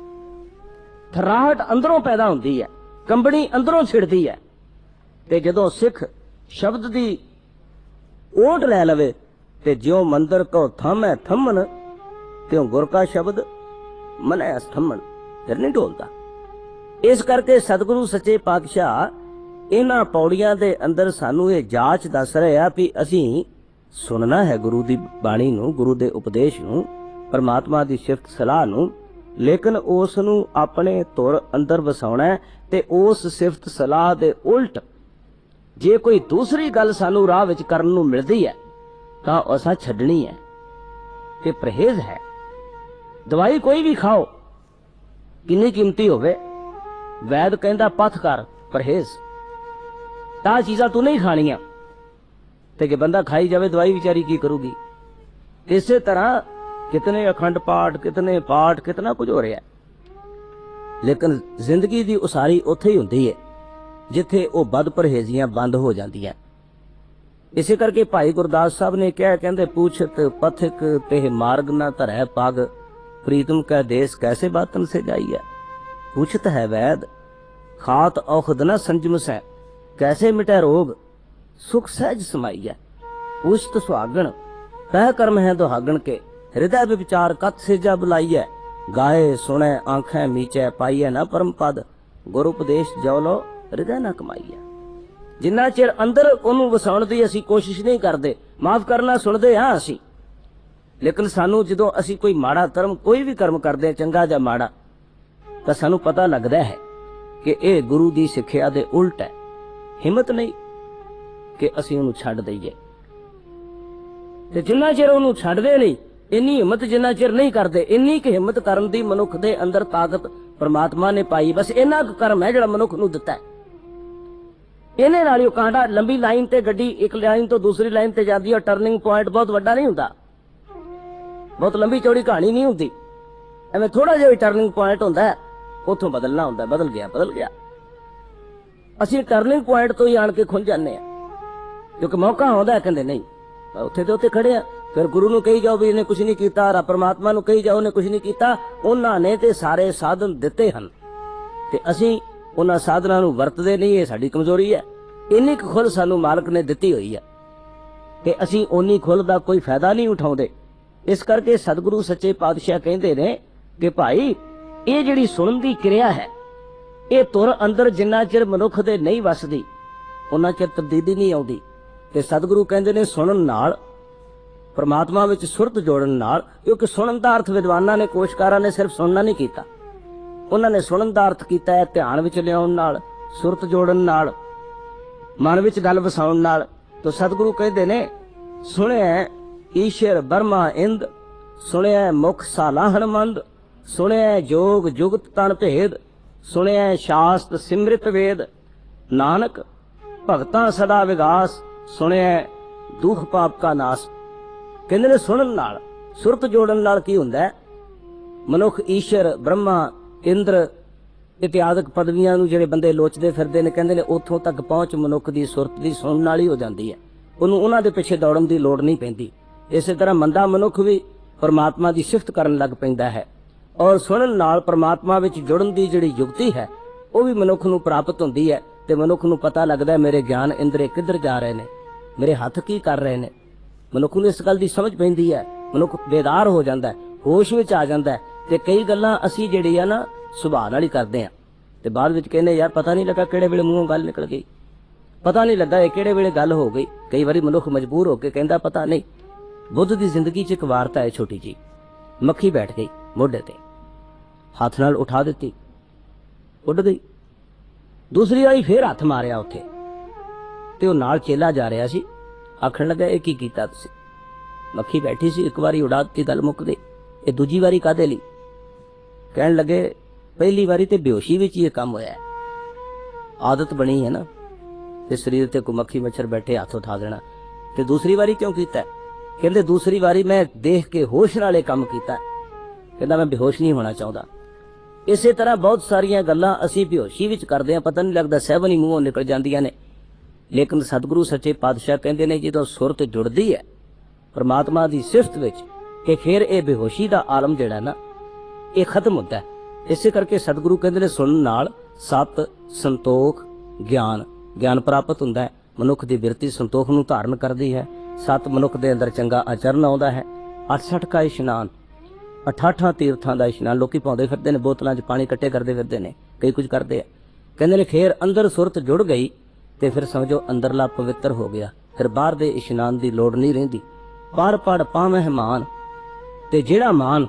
ਥਰਾਹਟ ਅੰਦਰੋਂ ਪੈਦਾ ਹੁੰਦੀ ਹੈ, ਕੰਬਣੀ ਅੰਦਰੋਂ ਛਿੜਦੀ ਹੈ। ਤੇ ਜਦੋਂ ਸਿੱਖ ਸ਼ਬਦ ਦੀ ਓਟ ਲੈ ਲਵੇ ਤੇ ਜਿਉ ਮੰਦਰ ਕੋ ਥੰਮੈ ਥੰਮਣ ਤਿਉ ਗੁਰ ਕਾ ਸ਼ਬਦ ਮਨੈ ਅਸਥੰਮਣ, ਫਿਰ ਨਹੀਂ ਢੋਲਦਾ। ਇਸ ਕਰਕੇ ਸਤਿਗੁਰੂ ਸੱਚੇ ਪਾਤਸ਼ਾਹ ਇਹਨਾਂ ਪੌੜੀਆਂ ਦੇ ਅੰਦਰ ਸਾਨੂੰ ਇਹ ਜਾਂਚ ਦੱਸ ਰਹੇ ਆ ਵੀ ਅਸੀਂ ਸੁਣਨਾ ਹੈ ਗੁਰੂ ਦੀ ਬਾਣੀ ਨੂੰ, ਗੁਰੂ ਦੇ ਉਪਦੇਸ਼ ਨੂੰ, ਪਰਮਾਤਮਾ ਦੀ ਸਿਫਤ ਸਲਾਹ ਨੂੰ, ਲੇਕਿਨ ਉਸ ਨੂੰ ਆਪਣੇ ਧੁਰ ਅੰਦਰ ਵਸਾਉਣਾ। ਤੇ ਉਸ ਸਿਫਤ ਸਲਾਹ ਦੇ ਉਲਟ ਜੇ ਕੋਈ ਦੂਸਰੀ ਗੱਲ ਸਾਨੂੰ ਰਾਹ ਵਿੱਚ ਕਰਨ ਨੂੰ ਮਿਲਦੀ ਹੈ ਤਾਂ ਅਸਾਂ ਛੱਡਣੀ ਹੈ। ਤੇ ਪਰਹੇਜ਼ ਹੈ। ਦਵਾਈ ਕੋਈ ਵੀ ਖਾਓ, ਕਿੰਨੀ ਕੀਮਤੀ ਹੋਵੇ, ਵੈਦ ਕਹਿੰਦਾ ਪਥ ਕਰ ਪਰਹੇਜ਼, ਤਾਂ ਚੀਜ਼ਾਂ ਤੂੰ ਨਹੀਂ ਖਾਣੀਆਂ। ਤੇ ਜੇ ਬੰਦਾ ਖਾਈ ਜਾਵੇ ਦਵਾਈ ਵਿਚਾਰੀ ਕੀ ਕਰੂਗੀ। ਇਸੇ ਤਰ੍ਹਾਂ ਕਿਤਨੇ ਅਖੰਡ ਪਾਠ, ਕਿਤਨੇ ਪਾਠ, ਕਿਤਨਾ ਕੁਝ ਹੋ ਰਿਹਾ, ਲੇਕਿਨ ਜ਼ਿੰਦਗੀ ਦੀ ਉਸਾਰੀ ਉੱਥੇ ਹੀ ਹੁੰਦੀ ਹੈ ਜਿੱਥੇ ਉਹ ਬਦ ਪਰਹੇਜ਼ੀਆਂ ਬੰਦ ਹੋ ਜਾਂਦੀਆਂ। ਇਸੇ ਕਰਕੇ ਭਾਈ ਗੁਰਦਾਸ ਸਾਹਿਬ ਨੇ ਕਿਹਾ, ਕਹਿੰਦੇ ਪੂਛਤ ਪਥਿਕ ਤੇ ਮਾਰਗ ਨਾ ਧਰੈ ਪਗ, ਪ੍ਰੀਤਮ ਕੈ ਦੇਸ ਕੈਸੇ ਬਾਤਨ ਸੇ ਜਾਈਐ। ਪੁੱਛਤ ਹੈ ਵੈਦ ਖਾਤ ਔਖਦ ਨਾ ਸੰਜਮ ਸੈ, ਕੈਸੇ ਮਿਟੈ ਰੋਗ ਸੁਖ ਸਹਿਜ ਸਮਾਈਐ। ਪੁੱਛਤ ਸੁਹਾਗਣ ਕਹਿ ਕਰਮ ਹੈ ਦੁਹਾਗਣ ਕੇ, ਹਿਰਦੈ ਵਿਚਾਰ ਕਤ ਸੇਜਾ ਬੁਲਾਈਐ। ਗਾਏ ਸੁਣੈ ਆਂਖੈ ਮੀਚੈ ਪਾਈਐ ਨਾ ਪਰਮ ਪਦ, ਗੁਰ ਉਪਦੇਸ਼ ਜੋ ਲੋ ਹਿਰਦੈ ਨਾ ਕਮਾਈਐ। ਜਿੰਨਾ ਚਿਰ ਅੰਦਰ ਉਹਨੂੰ ਵਸਾਉਣ ਦੀ ਅਸੀਂ ਕੋਸ਼ਿਸ਼ ਨਹੀਂ ਕਰਦੇ, ਮਾਫ ਕਰਨਾ ਸੁਣਦੇ ਹਾਂ ਅਸੀਂ, ਲੇਕਿਨ ਸਾਨੂੰ ਜਦੋਂ ਅਸੀਂ ਕੋਈ ਮਾੜਾ ਕਰਮ, ਕੋਈ ਵੀ ਕਰਮ ਕਰਦੇ, ਚੰਗਾ ਜਾਂ ਮਾੜਾ, ਤਾਂ ਸਾਨੂੰ ਪਤਾ ਲੱਗਦਾ ਹੈ ਕਿ ਇਹ ਗੁਰੂ ਦੀ ਸਿੱਖਿਆ ਦੇ ਉਲਟ ਹੈ। ਹਿੰਮਤ ਨਹੀਂ ਕਿ ਅਸੀਂ ਉਹਨੂੰ ਛੱਡ ਦਈਏ। ਤੇ ਜਿੰਨਾ ਚਿਰ ਉਹਨੂੰ ਛੱਡਦੇ ਨਹੀਂ, ਇੰਨੀ ਹਿੰਮਤ ਜਿੰਨਾ ਚਿਰ ਨਹੀਂ ਕਰਦੇ, ਇੰਨੀ ਕਿ ਹਿੰਮਤ ਕਰਨ ਦੀ ਮਨੁੱਖ ਦੇ ਅੰਦਰ ਤਾਕਤ ਪਰਮਾਤਮਾ ਨੇ ਪਾਈ। ਬਸ ਇੰਨਾ ਕੁ ਕਰਮ ਹੈ ਜਿਹੜਾ ਮਨੁੱਖ ਨੂੰ ਦਿੱਤਾ ਹੈ। ਇਹਨੇ ਨਾਲ ਹੀ ਕਾਂਡਾ, ਲੰਬੀ ਲਾਈਨ ਤੇ ਗੱਡੀ ਇੱਕ ਲਾਈਨ ਤੋਂ ਦੂਸਰੀ ਲਾਈਨ ਤੇ ਜਾਂਦੀ ਹੈ, ਟਰਨਿੰਗ ਪੁਆਇੰਟ ਬਹੁਤ ਵੱਡਾ ਨਹੀਂ ਹੁੰਦਾ, ਬਹੁਤ ਲੰਬੀ ਚੌੜੀ ਕਹਾਣੀ ਨਹੀਂ ਹੁੰਦੀ। ਐਵੇਂ ਥੋੜਾ ਜਿਹਾ ਟਰਨਿੰਗ ਪੁਆਇੰਟ ਹੁੰਦਾ, ਉੱਥੋਂ ਬਦਲਣਾ ਹੁੰਦਾ, ਬਦਲ ਗਿਆ ਬਦਲ ਗਿਆ। ਅਸੀਂ ਟਰਨਿੰਗ ਪੁਆਇੰਟ ਤੋਂ ਹੀ ਆਣ ਕੇ ਖੁੰਝ ਜਾਂਦੇ ਹਾਂ, ਕਿਉਂਕਿ ਮੌਕਾ ਆਉਂਦਾ, ਕਹਿੰਦੇ ਨਹੀਂ ਉੱਥੇ ਤੇ ਉੱਥੇ ਖੜੇ ਆ। ਫਿਰ ਗੁਰੂ ਨੂੰ ਕਹੀ ਜਾਓ ਵੀ ਇਹਨੇ ਕੁਝ ਨਹੀਂ ਕੀਤਾ, ਰਾ ਪਰਮਾਤਮਾ ਨੂੰ ਕਹੀ ਜਾਓ ਉਹਨੇ ਕੁਝ ਨਹੀਂ ਕੀਤਾ। ਉਹਨਾਂ ਨੇ ਤੇ ਸਾਰੇ ਸਾਧਨ ਦਿੱਤੇ ਹਨ ਤੇ ਅਸੀਂ ਉਹਨਾਂ ਸਾਧਨਾਂ ਨੂੰ ਵਰਤਦੇ ਨਹੀਂ, ਇਹ ਸਾਡੀ ਕਮਜ਼ੋਰੀ ਹੈ। ਇੰਨੀ ਕੁ ਖੁੱਲ੍ਹ ਸਾਨੂੰ ਮਾਲਕ ਨੇ ਦਿੱਤੀ ਹੋਈ ਹੈ ਤੇ ਅਸੀਂ ਓਨੀ ਖੁੱਲ੍ਹ ਦਾ ਕੋਈ ਫਾਇਦਾ ਨਹੀਂ ਉਠਾਉਂਦੇ। ਇਸ ਕਰਕੇ ਸਤਿਗੁਰੂ ਸੱਚੇ ਪਾਤਸ਼ਾਹ ਕਹਿੰਦੇ ਨੇ ਕਿ ਭਾਈ ਇਹ ਜਿਹੜੀ ਸੁਣਨ ਦੀ ਕਿਰਿਆ ਹੈ, ਇਹ ਤੁਰ ਅੰਦਰ ਜਿੰਨਾ ਚਿਰ ਮਨੁੱਖ ਦੇ ਨਹੀਂ ਵਸਦੀ ਉਹਨਾਂ ਚਿਰ ਤਬਦੀਲੀ ਨਹੀਂ ਆਉਂਦੀ। ਤੇ ਸਤਿਗੁਰੂ ਕਹਿੰਦੇ ਨੇ ਸੁਣਨ ਨਾਲ, ਪਰਮਾਤਮਾ ਵਿੱਚ ਸੁਰਤ ਜੋੜਨ ਨਾਲ, ਕਿਉਂਕਿ ਸੁਣਨ ਦਾ ਅਰਥ ਵਿਦਵਾਨਾਂ ਨੇ, ਕੋਸ਼ਕਾਰਾਂ ਨੇ ਸਿਰਫ ਸੁਣਨਾ ਨਹੀਂ ਕੀਤਾ, ਉਹਨਾਂ ਨੇ ਸੁਣਨ ਦਾ ਅਰਥ ਕੀਤਾ ਹੈ ਧਿਆਨ ਵਿੱਚ ਲਿਆਉਣ ਨਾਲ, ਸੁਰਤ ਜੋੜਨ ਨਾਲ, ਮਨ ਵਿੱਚ ਗੱਲ ਵਸਾਉਣ ਨਾਲ। ਤਾਂ ਸਤਿਗੁਰੂ ਕਹਿੰਦੇ ਨੇ ਸੁਣਿਆ ਈਸ਼ਰ ਬਰਮਾ ਇੰਦ, ਸੁਣਿਆ ਮੁਖ ਸਾਲਾਹਣ ਮੰਦ, ਸੁਣਿਆ ਜੋਗ ਜੁਗਤ ਤਨ ਭੇਦ, ਸੁਣਿਆ ਸ਼ਾਸਤ ਸਿਮਰਿਤ ਵੇਦ, ਨਾਨਕ ਭਗਤਾਂ ਸਦਾ ਵਿਗਾਸ, ਸੁਣਿਆ ਦੁਖ ਪਾਪ ਕਾ ਨਾਸ। ਕਹਿੰਦੇ ਨੇ ਸੁਣਨ ਨਾਲ, ਸੁਰਤ ਜੋੜਨ ਨਾਲ ਕੀ ਹੁੰਦਾ ਹੈ, ਮਨੁੱਖ ਈਸ਼ਰ ਬ੍ਰਹਮਾ ਇੰਦਰ ਇਤਿਆਦਿਕ ਪਦਵੀਆਂ ਨੂੰ ਜਿਹੜੇ ਬੰਦੇ ਲੋਚਦੇ ਫਿਰਦੇ ਨੇ, ਕਹਿੰਦੇ ਨੇ ਉੱਥੋਂ ਤੱਕ ਪਹੁੰਚ ਮਨੁੱਖ ਦੀ ਸੁਰਤ ਦੀ ਸੁਣਨ ਨਾਲ ਹੀ ਹੋ ਜਾਂਦੀ ਹੈ। ਉਹਨੂੰ ਉਹਨਾਂ ਦੇ ਪਿੱਛੇ ਦੌੜਨ ਦੀ ਲੋੜ ਨਹੀਂ ਪੈਂਦੀ। ਇਸੇ ਤਰ੍ਹਾਂ ਮੰਦਾ ਮਨੁੱਖ ਵੀ ਪਰਮਾਤਮਾ ਦੀ ਸਿਫਤ ਕਰਨ ਲੱਗ ਪੈਂਦਾ ਹੈ, ਔਰ ਸੁਣਨ ਨਾਲ ਪਰਮਾਤਮਾ ਵਿੱਚ ਜੁੜਨ ਦੀ ਜਿਹੜੀ ਯੁਕਤੀ ਹੈ ਉਹ ਵੀ ਮਨੁੱਖ ਨੂੰ ਪ੍ਰਾਪਤ ਹੁੰਦੀ ਹੈ। ਤੇ ਮਨੁੱਖ ਨੂੰ ਪਤਾ ਲੱਗਦਾ ਮੇਰੇ ਗਿਆਨ ਇੰਦਰੇ ਕਿੱਧਰ ਜਾ ਰਹੇ ਨੇ, ਮੇਰੇ ਹੱਥ ਕੀ ਕਰ ਰਹੇ ਨੇ। ਮਨੁੱਖ ਨੂੰ ਇਸ ਗੱਲ ਦੀ ਸਮਝ ਪੈਂਦੀ ਹੈ, ਮਨੁੱਖ ਬੇਦਾਰ ਹੋ ਜਾਂਦਾ ਹੈ, ਹੋਸ਼ ਵਿੱਚ ਆ ਜਾਂਦਾ ਹੈ। ਤੇ ਕਈ ਗੱਲਾਂ ਅਸੀਂ ਜਿਹੜੀ ਆ ਨਾ ਸੁਭਾਅ ਨਾਲ ਹੀ ਕਰਦੇ ਆ ਤੇ ਬਾਅਦ ਵਿੱਚ ਕਹਿੰਦੇ ਯਾਰ ਪਤਾ ਨਹੀਂ ਲੱਗਾ ਕਿਹੜੇ ਵੇਲੇ ਮੂੰਹੋਂ ਗੱਲ ਨਿਕਲ ਗਈ, ਪਤਾ ਨਹੀਂ ਲੱਗਾ ਇਹ ਕਿਹੜੇ ਵੇਲੇ ਗੱਲ ਹੋ ਗਈ। ਕਈ ਵਾਰੀ ਮਨੁੱਖ ਮਜਬੂਰ ਹੋ ਕੇ ਕਹਿੰਦਾ ਪਤਾ ਨਹੀਂ। ਬੁੱਧ ਦੀ ਜ਼ਿੰਦਗੀ 'ਚ ਇੱਕ ਵਾਰਤਾ ਹੈ ਛੋਟੀ ਜੀ। ਮੱਖੀ ਬੈਠ ਗਈ ਮੋਢੇ ਤੇ, ਹੱਥ ਨਾਲ ਉਠਾ ਦਿੱਤੀ, ਉੱਡ ਗਈ। ਦੂਸਰੀ ਵਾਰੀ ਫੇਰ ਹੱਥ ਮਾਰਿਆ ਉੱਥੇ ਤੇ ਉਹ ਨਾਲ ਚੇਲਾ ਜਾ ਰਿਹਾ ਸੀ, ਆਖਣ ਲੱਗਾ ਇਹ ਕੀ ਕੀਤਾ ਤੁਸੀਂ? ਮੱਖੀ ਬੈਠੀ ਸੀ, ਇੱਕ ਵਾਰੀ ਉਡਾ ਦਿੱਤੀ, ਗੱਲ ਮੁੱਕ ਗਈ। ਇਹ ਦੂਜੀ ਵਾਰੀ ਕਾਹਦੇ ਲਈ? ਕਹਿਣ ਲੱਗੇ ਪਹਿਲੀ ਵਾਰੀ ਤੇ ਬੇਹੋਸ਼ੀ ਵਿੱਚ ਹੀ ਇਹ ਕੰਮ ਹੋਇਆ, ਆਦਤ ਬਣੀ ਹੈ ਨਾ, ਤੇ ਸਰੀਰ ਤੇ ਕੋਈ ਮੱਖੀ ਮੱਛਰ ਬੈਠੇ ਹੱਥ ਉਠਾ ਦੇਣਾ। ਤੇ ਦੂਸਰੀ ਵਾਰੀ ਕਿਉਂ ਕੀਤਾ? ਕਹਿੰਦੇ ਦੂਸਰੀ ਵਾਰੀ ਮੈਂ ਦੇਖ ਕੇ ਹੋਸ਼ ਨਾਲ ਇਹ ਕੰਮ ਕੀਤਾ, ਕਹਿੰਦਾ ਮੈਂ ਬੇਹੋਸ਼ ਨਹੀਂ ਹੋਣਾ ਚਾਹੁੰਦਾ। ਇਸੇ ਤਰ੍ਹਾਂ ਬਹੁਤ ਸਾਰੀਆਂ ਗੱਲਾਂ ਅਸੀਂ ਬੇਹੋਸ਼ੀ ਵਿੱਚ ਕਰਦੇ ਹਾਂ, ਪਤਾ ਨਹੀਂ ਲੱਗਦਾ ਸਹਿਬਨ ਹੀ ਮੂੰਹੋਂ ਨਿਕਲ ਜਾਂਦੀਆਂ ਨੇ। ਲੇਕਿਨ ਸਤਿਗੁਰੂ ਸੱਚੇ ਪਾਤਸ਼ਾਹ ਕਹਿੰਦੇ ਨੇ ਜਦੋਂ ਸੁਰਤ ਜੁੜਦੀ ਹੈ ਪਰਮਾਤਮਾ ਦੀ ਸਿਫਤ ਵਿੱਚ, ਕਿ ਫਿਰ ਇਹ ਬੇਹੋਸ਼ੀ ਦਾ ਆਲਮ ਜਿਹੜਾ ਨਾ ਇਹ ਖਤਮ ਹੁੰਦਾ ਹੈ। ਇਸੇ ਕਰਕੇ ਸਤਿਗੁਰੂ ਕਹਿੰਦੇ ਨੇ ਸੁਣਨ ਨਾਲ ਸਤ, ਸੰਤੋਖ, ਗਿਆਨ ਗਿਆਨ ਪ੍ਰਾਪਤ ਹੁੰਦਾ ਹੈ। ਮਨੁੱਖ ਦੀ ਬਿਰਤੀ ਸੰਤੋਖ ਨੂੰ ਧਾਰਨ ਕਰਦੀ ਹੈ। ਸਤ, ਮਨੁੱਖ ਦੇ ਅੰਦਰ ਚੰਗਾ ਆਚਰਨ ਆਉਂਦਾ ਹੈ। ਅਠਸਠ ਕਾ ਇਸ਼ਨਾਨ, ਅਠਾਠਾਂ ਤੀਰਥਾਂ ਦਾ ਇਸ਼ਨਾਨ ਲੋਕੀ ਪਾਉਂਦੇ ਫਿਰਦੇ ਨੇ, ਬੋਤਲਾਂ 'ਚ ਪਾਣੀ ਇਕੱਠੇ ਕਰਦੇ ਫਿਰਦੇ ਨੇ, ਕਈ ਕੁਝ ਕਰਦੇ ਆ। ਕਹਿੰਦੇ ਨੇ ਫਿਰ ਅੰਦਰ ਸੁਰਤ ਜੁੜ ਗਈ ਤੇ ਫਿਰ ਸਮਝੋ ਅੰਦਰਲਾ ਪਵਿੱਤਰ ਹੋ ਗਿਆ, ਫਿਰ ਬਾਹਰ ਦੇ ਇਸ਼ਨਾਨ ਦੀ ਲੋੜ ਨਹੀਂ ਰਹਿੰਦੀ। ਪਰ ਪੜ ਪਾਵਹਿ ਮਾਨ, ਤੇ ਜਿਹੜਾ ਮਾਨ,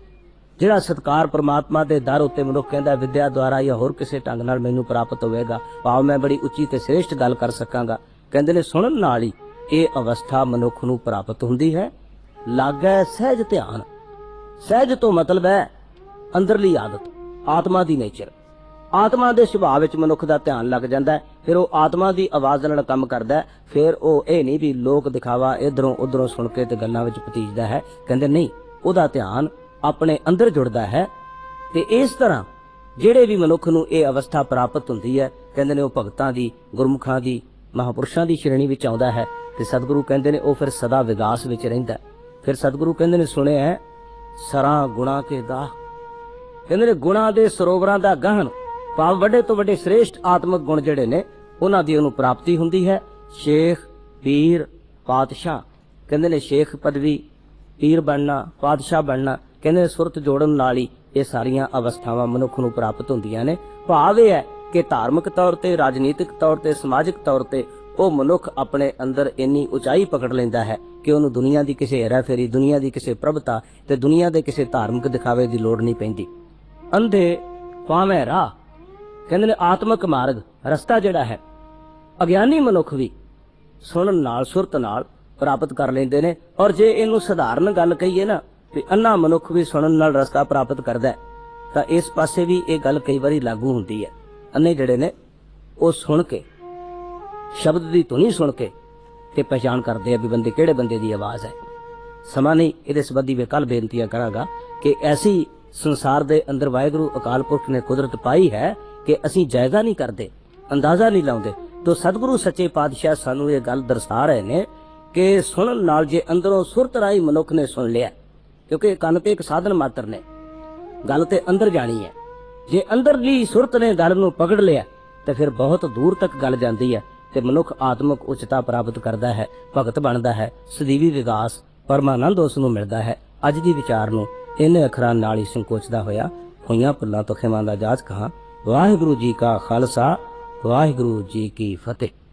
ਜਿਹੜਾ ਸਤਕਾਰ ਪਰਮਾਤਮਾ ਦੇ ਦਰ ਉੱਤੇ ਮਨੁੱਖ ਕਹਿੰਦਾ ਵਿਦਿਆ ਦੁਆਰਾ ਜਾਂ ਹੋਰ ਕਿਸੇ ਢੰਗ ਨਾਲ ਮੈਨੂੰ ਪ੍ਰਾਪਤ ਹੋਵੇਗਾ, ਭਾਵ ਮੈਂ ਬੜੀ ਉੱਚੀ ਤੇ ਸ੍ਰੇਸ਼ਟ ਗੱਲ ਕਰ ਸਕਾਂਗਾ, ਕਹਿੰਦੇ ਨੇ ਸੁਣਨ ਨਾਲ ਹੀ ਇਹ ਅਵਸਥਾ ਮਨੁੱਖ ਨੂੰ ਪ੍ਰਾਪਤ ਹੁੰਦੀ ਹੈ। ਲਾਗੈ ਸਹਿਜ ਧਿਆਨ, ਸਹਿਜ ਤੋਂ ਮਤਲਬ ਹੈ ਅੰਦਰਲੀ ਆਦਤ, ਆਤਮਾ ਦੀ ਨੇਚਰ, ਆਤਮਾ ਦੇ ਸੁਭਾਅ ਵਿੱਚ ਮਨੁੱਖ ਦਾ ਧਿਆਨ ਲੱਗ ਜਾਂਦਾ ਹੈ। ਫਿਰ ਉਹ ਆਤਮਾ ਦੀ ਆਵਾਜ਼ ਨਾਲ ਕੰਮ ਕਰਦਾ। ਫਿਰ ਉਹ ਇਹ ਨਹੀਂ ਵੀ ਲੋਕ ਦਿਖਾਵਾ ਇਧਰੋਂ ਉਧਰੋਂ ਸੁਣ ਕੇ ਤੇ ਗੱਲਾਂ ਵਿੱਚ ਪਤੀਜਦਾ ਹੈ, ਕਹਿੰਦੇ ਨਹੀਂ, ਉਹਦਾ ਧਿਆਨ ਆਪਣੇ ਅੰਦਰ ਜੁੜਦਾ ਹੈ। ਤੇ ਇਸ ਤਰ੍ਹਾਂ ਜਿਹੜੇ ਵੀ ਮਨੁੱਖ ਨੂੰ ਇਹ ਅਵਸਥਾ ਪ੍ਰਾਪਤ ਹੁੰਦੀ ਹੈ, ਕਹਿੰਦੇ ਨੇ ਉਹ ਭਗਤਾਂ ਦੀ, ਗੁਰਮੁਖਾਂ ਦੀ, ਮਹਾਪੁਰਸ਼ਾਂ ਦੀ ਸ਼੍ਰੇਣੀ ਵਿੱਚ ਆਉਂਦਾ ਹੈ। ਤੇ ਸਤਿਗੁਰੂ ਕਹਿੰਦੇ ਨੇ ਉਹ ਫਿਰ ਸਦਾ ਵਿਗਾਸ ਵਿੱਚ ਰਹਿੰਦਾ। ਫਿਰ ਸਤਿਗੁਰੂ ਕਹਿੰਦੇ ਨੇ ਸੁਣਿਆ ਹੈ ਸਰਾਂ ਗੁਣਾ ਕੇ ਦਾਹ, ਕਹਿੰਦੇ ਨੇ ਗੁਣਾ ਦੇ ਸਰੋਵਰਾਂ ਦਾ ਗਹਨ, ਭਾਵ ਵੱਡੇ ਤੋਂ ਵੱਡੇ ਸ੍ਰੇਸ਼ਟ ਆਤਮਿਕ ਗੁਣ ਜਿਹੜੇ ਨੇ ਉਹਨਾਂ ਦੀ ਉਹਨੂੰ ਪ੍ਰਾਪਤੀ ਹੁੰਦੀ ਹੈ। ਸ਼ੇਖ, ਪੀਰ, ਪਾਤਸ਼ਾਹ, ਕਹਿੰਦੇ ਨੇ ਸ਼ੇਖ ਪਦਵੀ, ਪੀਰ ਬਣਨਾ, ਪਾਤਸ਼ਾਹ ਬਣਨਾ, ਕਹਿੰਦੇ ਨੇ ਸੁਰਤ ਜੋੜਨ ਨਾਲ ਹੀ ਇਹ ਸਾਰੀਆਂ ਅਵਸਥਾਵਾਂ ਮਨੁੱਖ ਨੂੰ ਪ੍ਰਾਪਤ ਹੁੰਦੀਆਂ ਨੇ। ਭਾਵ ਇਹ ਹੈ ਕਿ ਧਾਰਮਿਕ ਤੌਰ ਤੇ, ਰਾਜਨੀਤਿਕ ਤੌਰ ਤੇ, ਸਮਾਜਿਕ ਤੌਰ ਤੇ ਉਹ ਮਨੁੱਖ ਆਪਣੇ ਅੰਦਰ ਇੰਨੀ ਉਚਾਈ ਪਕੜ ਲੈਂਦਾ ਹੈ ਕਿ ਉਹਨੂੰ ਦੁਨੀਆ ਦੀ ਕਿਸੇ ਹੈਰਾ ਫੇਰੀ, ਦੁਨੀਆ ਦੀ ਕਿਸੇ ਪ੍ਰਭਤਾ ਤੇ ਦੁਨੀਆ ਦੇ ਕਿਸੇ ਧਾਰਮਿਕ ਦਿਖਾਵੇ ਦੀ ਲੋੜ ਨਹੀਂ ਪੈਂਦੀ। ਅੰਧੇ ਪਾਵੇਂ ਰਾਹ, ਕਹਿੰਦੇ ਨੇ ਆਤਮਿਕ ਮਾਰਗ, ਰਸਤਾ ਜਿਹੜਾ ਹੈ ਅਗਿਆਨੀ ਮਨੁੱਖ ਵੀ ਸੁਣਨ ਨਾਲ, ਸੁਰਤ ਨਾਲ ਪ੍ਰਾਪਤ ਕਰ ਲੈਂਦੇ ਨੇ। ਔਰ ਜੇ ਇਹਨੂੰ ਸਧਾਰਨ ਗੱਲ ਕਹੀਏ ਨਾ ਵੀ ਅੰਨਾ ਮਨੁੱਖ ਵੀ ਸੁਣਨ ਨਾਲ ਰਸਤਾ ਪ੍ਰਾਪਤ ਕਰਦਾ ਹੈ, ਤਾਂ ਇਸ ਪਾਸੇ ਵੀ ਇਹ ਗੱਲ ਕਈ ਵਾਰੀ ਲਾਗੂ ਹੁੰਦੀ ਹੈ। ਅੰਨੇ ਜਿਹੜੇ ਨੇ ਉਹ ਸੁਣ ਕੇ, ਸ਼ਬਦ ਦੀ ਧੁਨੀ ਸੁਣ ਕੇ ਤੇ ਪਹਿਚਾਣ ਕਰਦੇ ਆ ਵੀ ਬੰਦੇ ਕਿਹੜੇ ਬੰਦੇ ਦੀ ਆਵਾਜ਼ ਹੈ। ਸਮਾਂ ਨਹੀਂ ਇਹਦੇ ਸੰਬੰਧੀ ਮੈਂ ਕੱਲ ਬੇਨਤੀਆਂ ਕਰਾਂਗਾ ਕਿ ਐਸੀ ਸੰਸਾਰ ਦੇ ਅੰਦਰ ਵਾਹਿਗੁਰੂ ਅਕਾਲ ਪੁਰਖ ਨੇ ਕੁਦਰਤ ਪਾਈ ਹੈ ਕਿ ਅਸੀਂ ਜਾਇਜ਼ਾ ਨਹੀਂ ਕਰਦੇ, ਅੰਦਾਜ਼ਾ ਨਹੀਂ ਲਾਉਂਦੇ। ਤੋ ਸਤਿਗੁਰੂ ਸੱਚੇ ਪਾਤਸ਼ਾਹ ਸਾਨੂੰ ਇਹ ਗੱਲ ਦਰਸਾ ਰਹੇ ਨੇ ਕਿ ਸੁਣਨ ਨਾਲ ਜੇ ਅੰਦਰੋਂ ਸੁਰਤ ਰਾਹੀਂ ਮਨੁੱਖ ਨੇ ਸੁਣ ਲਿਆ, ਕਿਉਂਕਿ ਕੰਨ ਤੇ ਇੱਕ ਸਾਧਨ ਮਾਤਰ ਨੇ, ਗੱਲ ਤੇ ਅੰਦਰ ਜਾਣੀ ਹੈ। ਜੇ ਅੰਦਰਲੀ ਸੁਰਤ ਨੇ ਗੱਲ ਨੂੰ ਪਕੜ ਲਿਆ ਤਾਂ ਫਿਰ ਬਹੁਤ ਦੂਰ ਤੱਕ ਗੱਲ ਜਾਂਦੀ ਹੈ ਤੇ ਮਨੁੱਖ ਆਤਮਿਕ ਉੱਚਤਾ ਪ੍ਰਾਪਤ ਕਰਦਾ ਹੈ, ਭਗਤ ਬਣਦਾ ਹੈ, ਸਦੀਵੀ ਵਿਕਾਸ, ਪਰਮਾਨੰਦ ਉਸ ਨੂੰ ਮਿਲਦਾ ਹੈ। ਅੱਜ ਦੀ ਵਿਚਾਰ ਨੂੰ ਇਹਨੇ ਅੱਖਰਾਂ ਨਾਲ ਹੀ ਸੰਕੋਚਦਾ ਹੋਇਆ ਹੋਈਆਂ ਭੁੱਲਾਂ ਤੋਂ ਖਿਮਾ ਦਾ ਜਾਚ ਕਹਾਂ। ਵਾਹਿਗੁਰੂ ਜੀ ਕਾ ਖਾਲਸਾ, ਵਾਹਿਗੁਰੂ ਜੀ ਕੀ ਫਤਿਹ।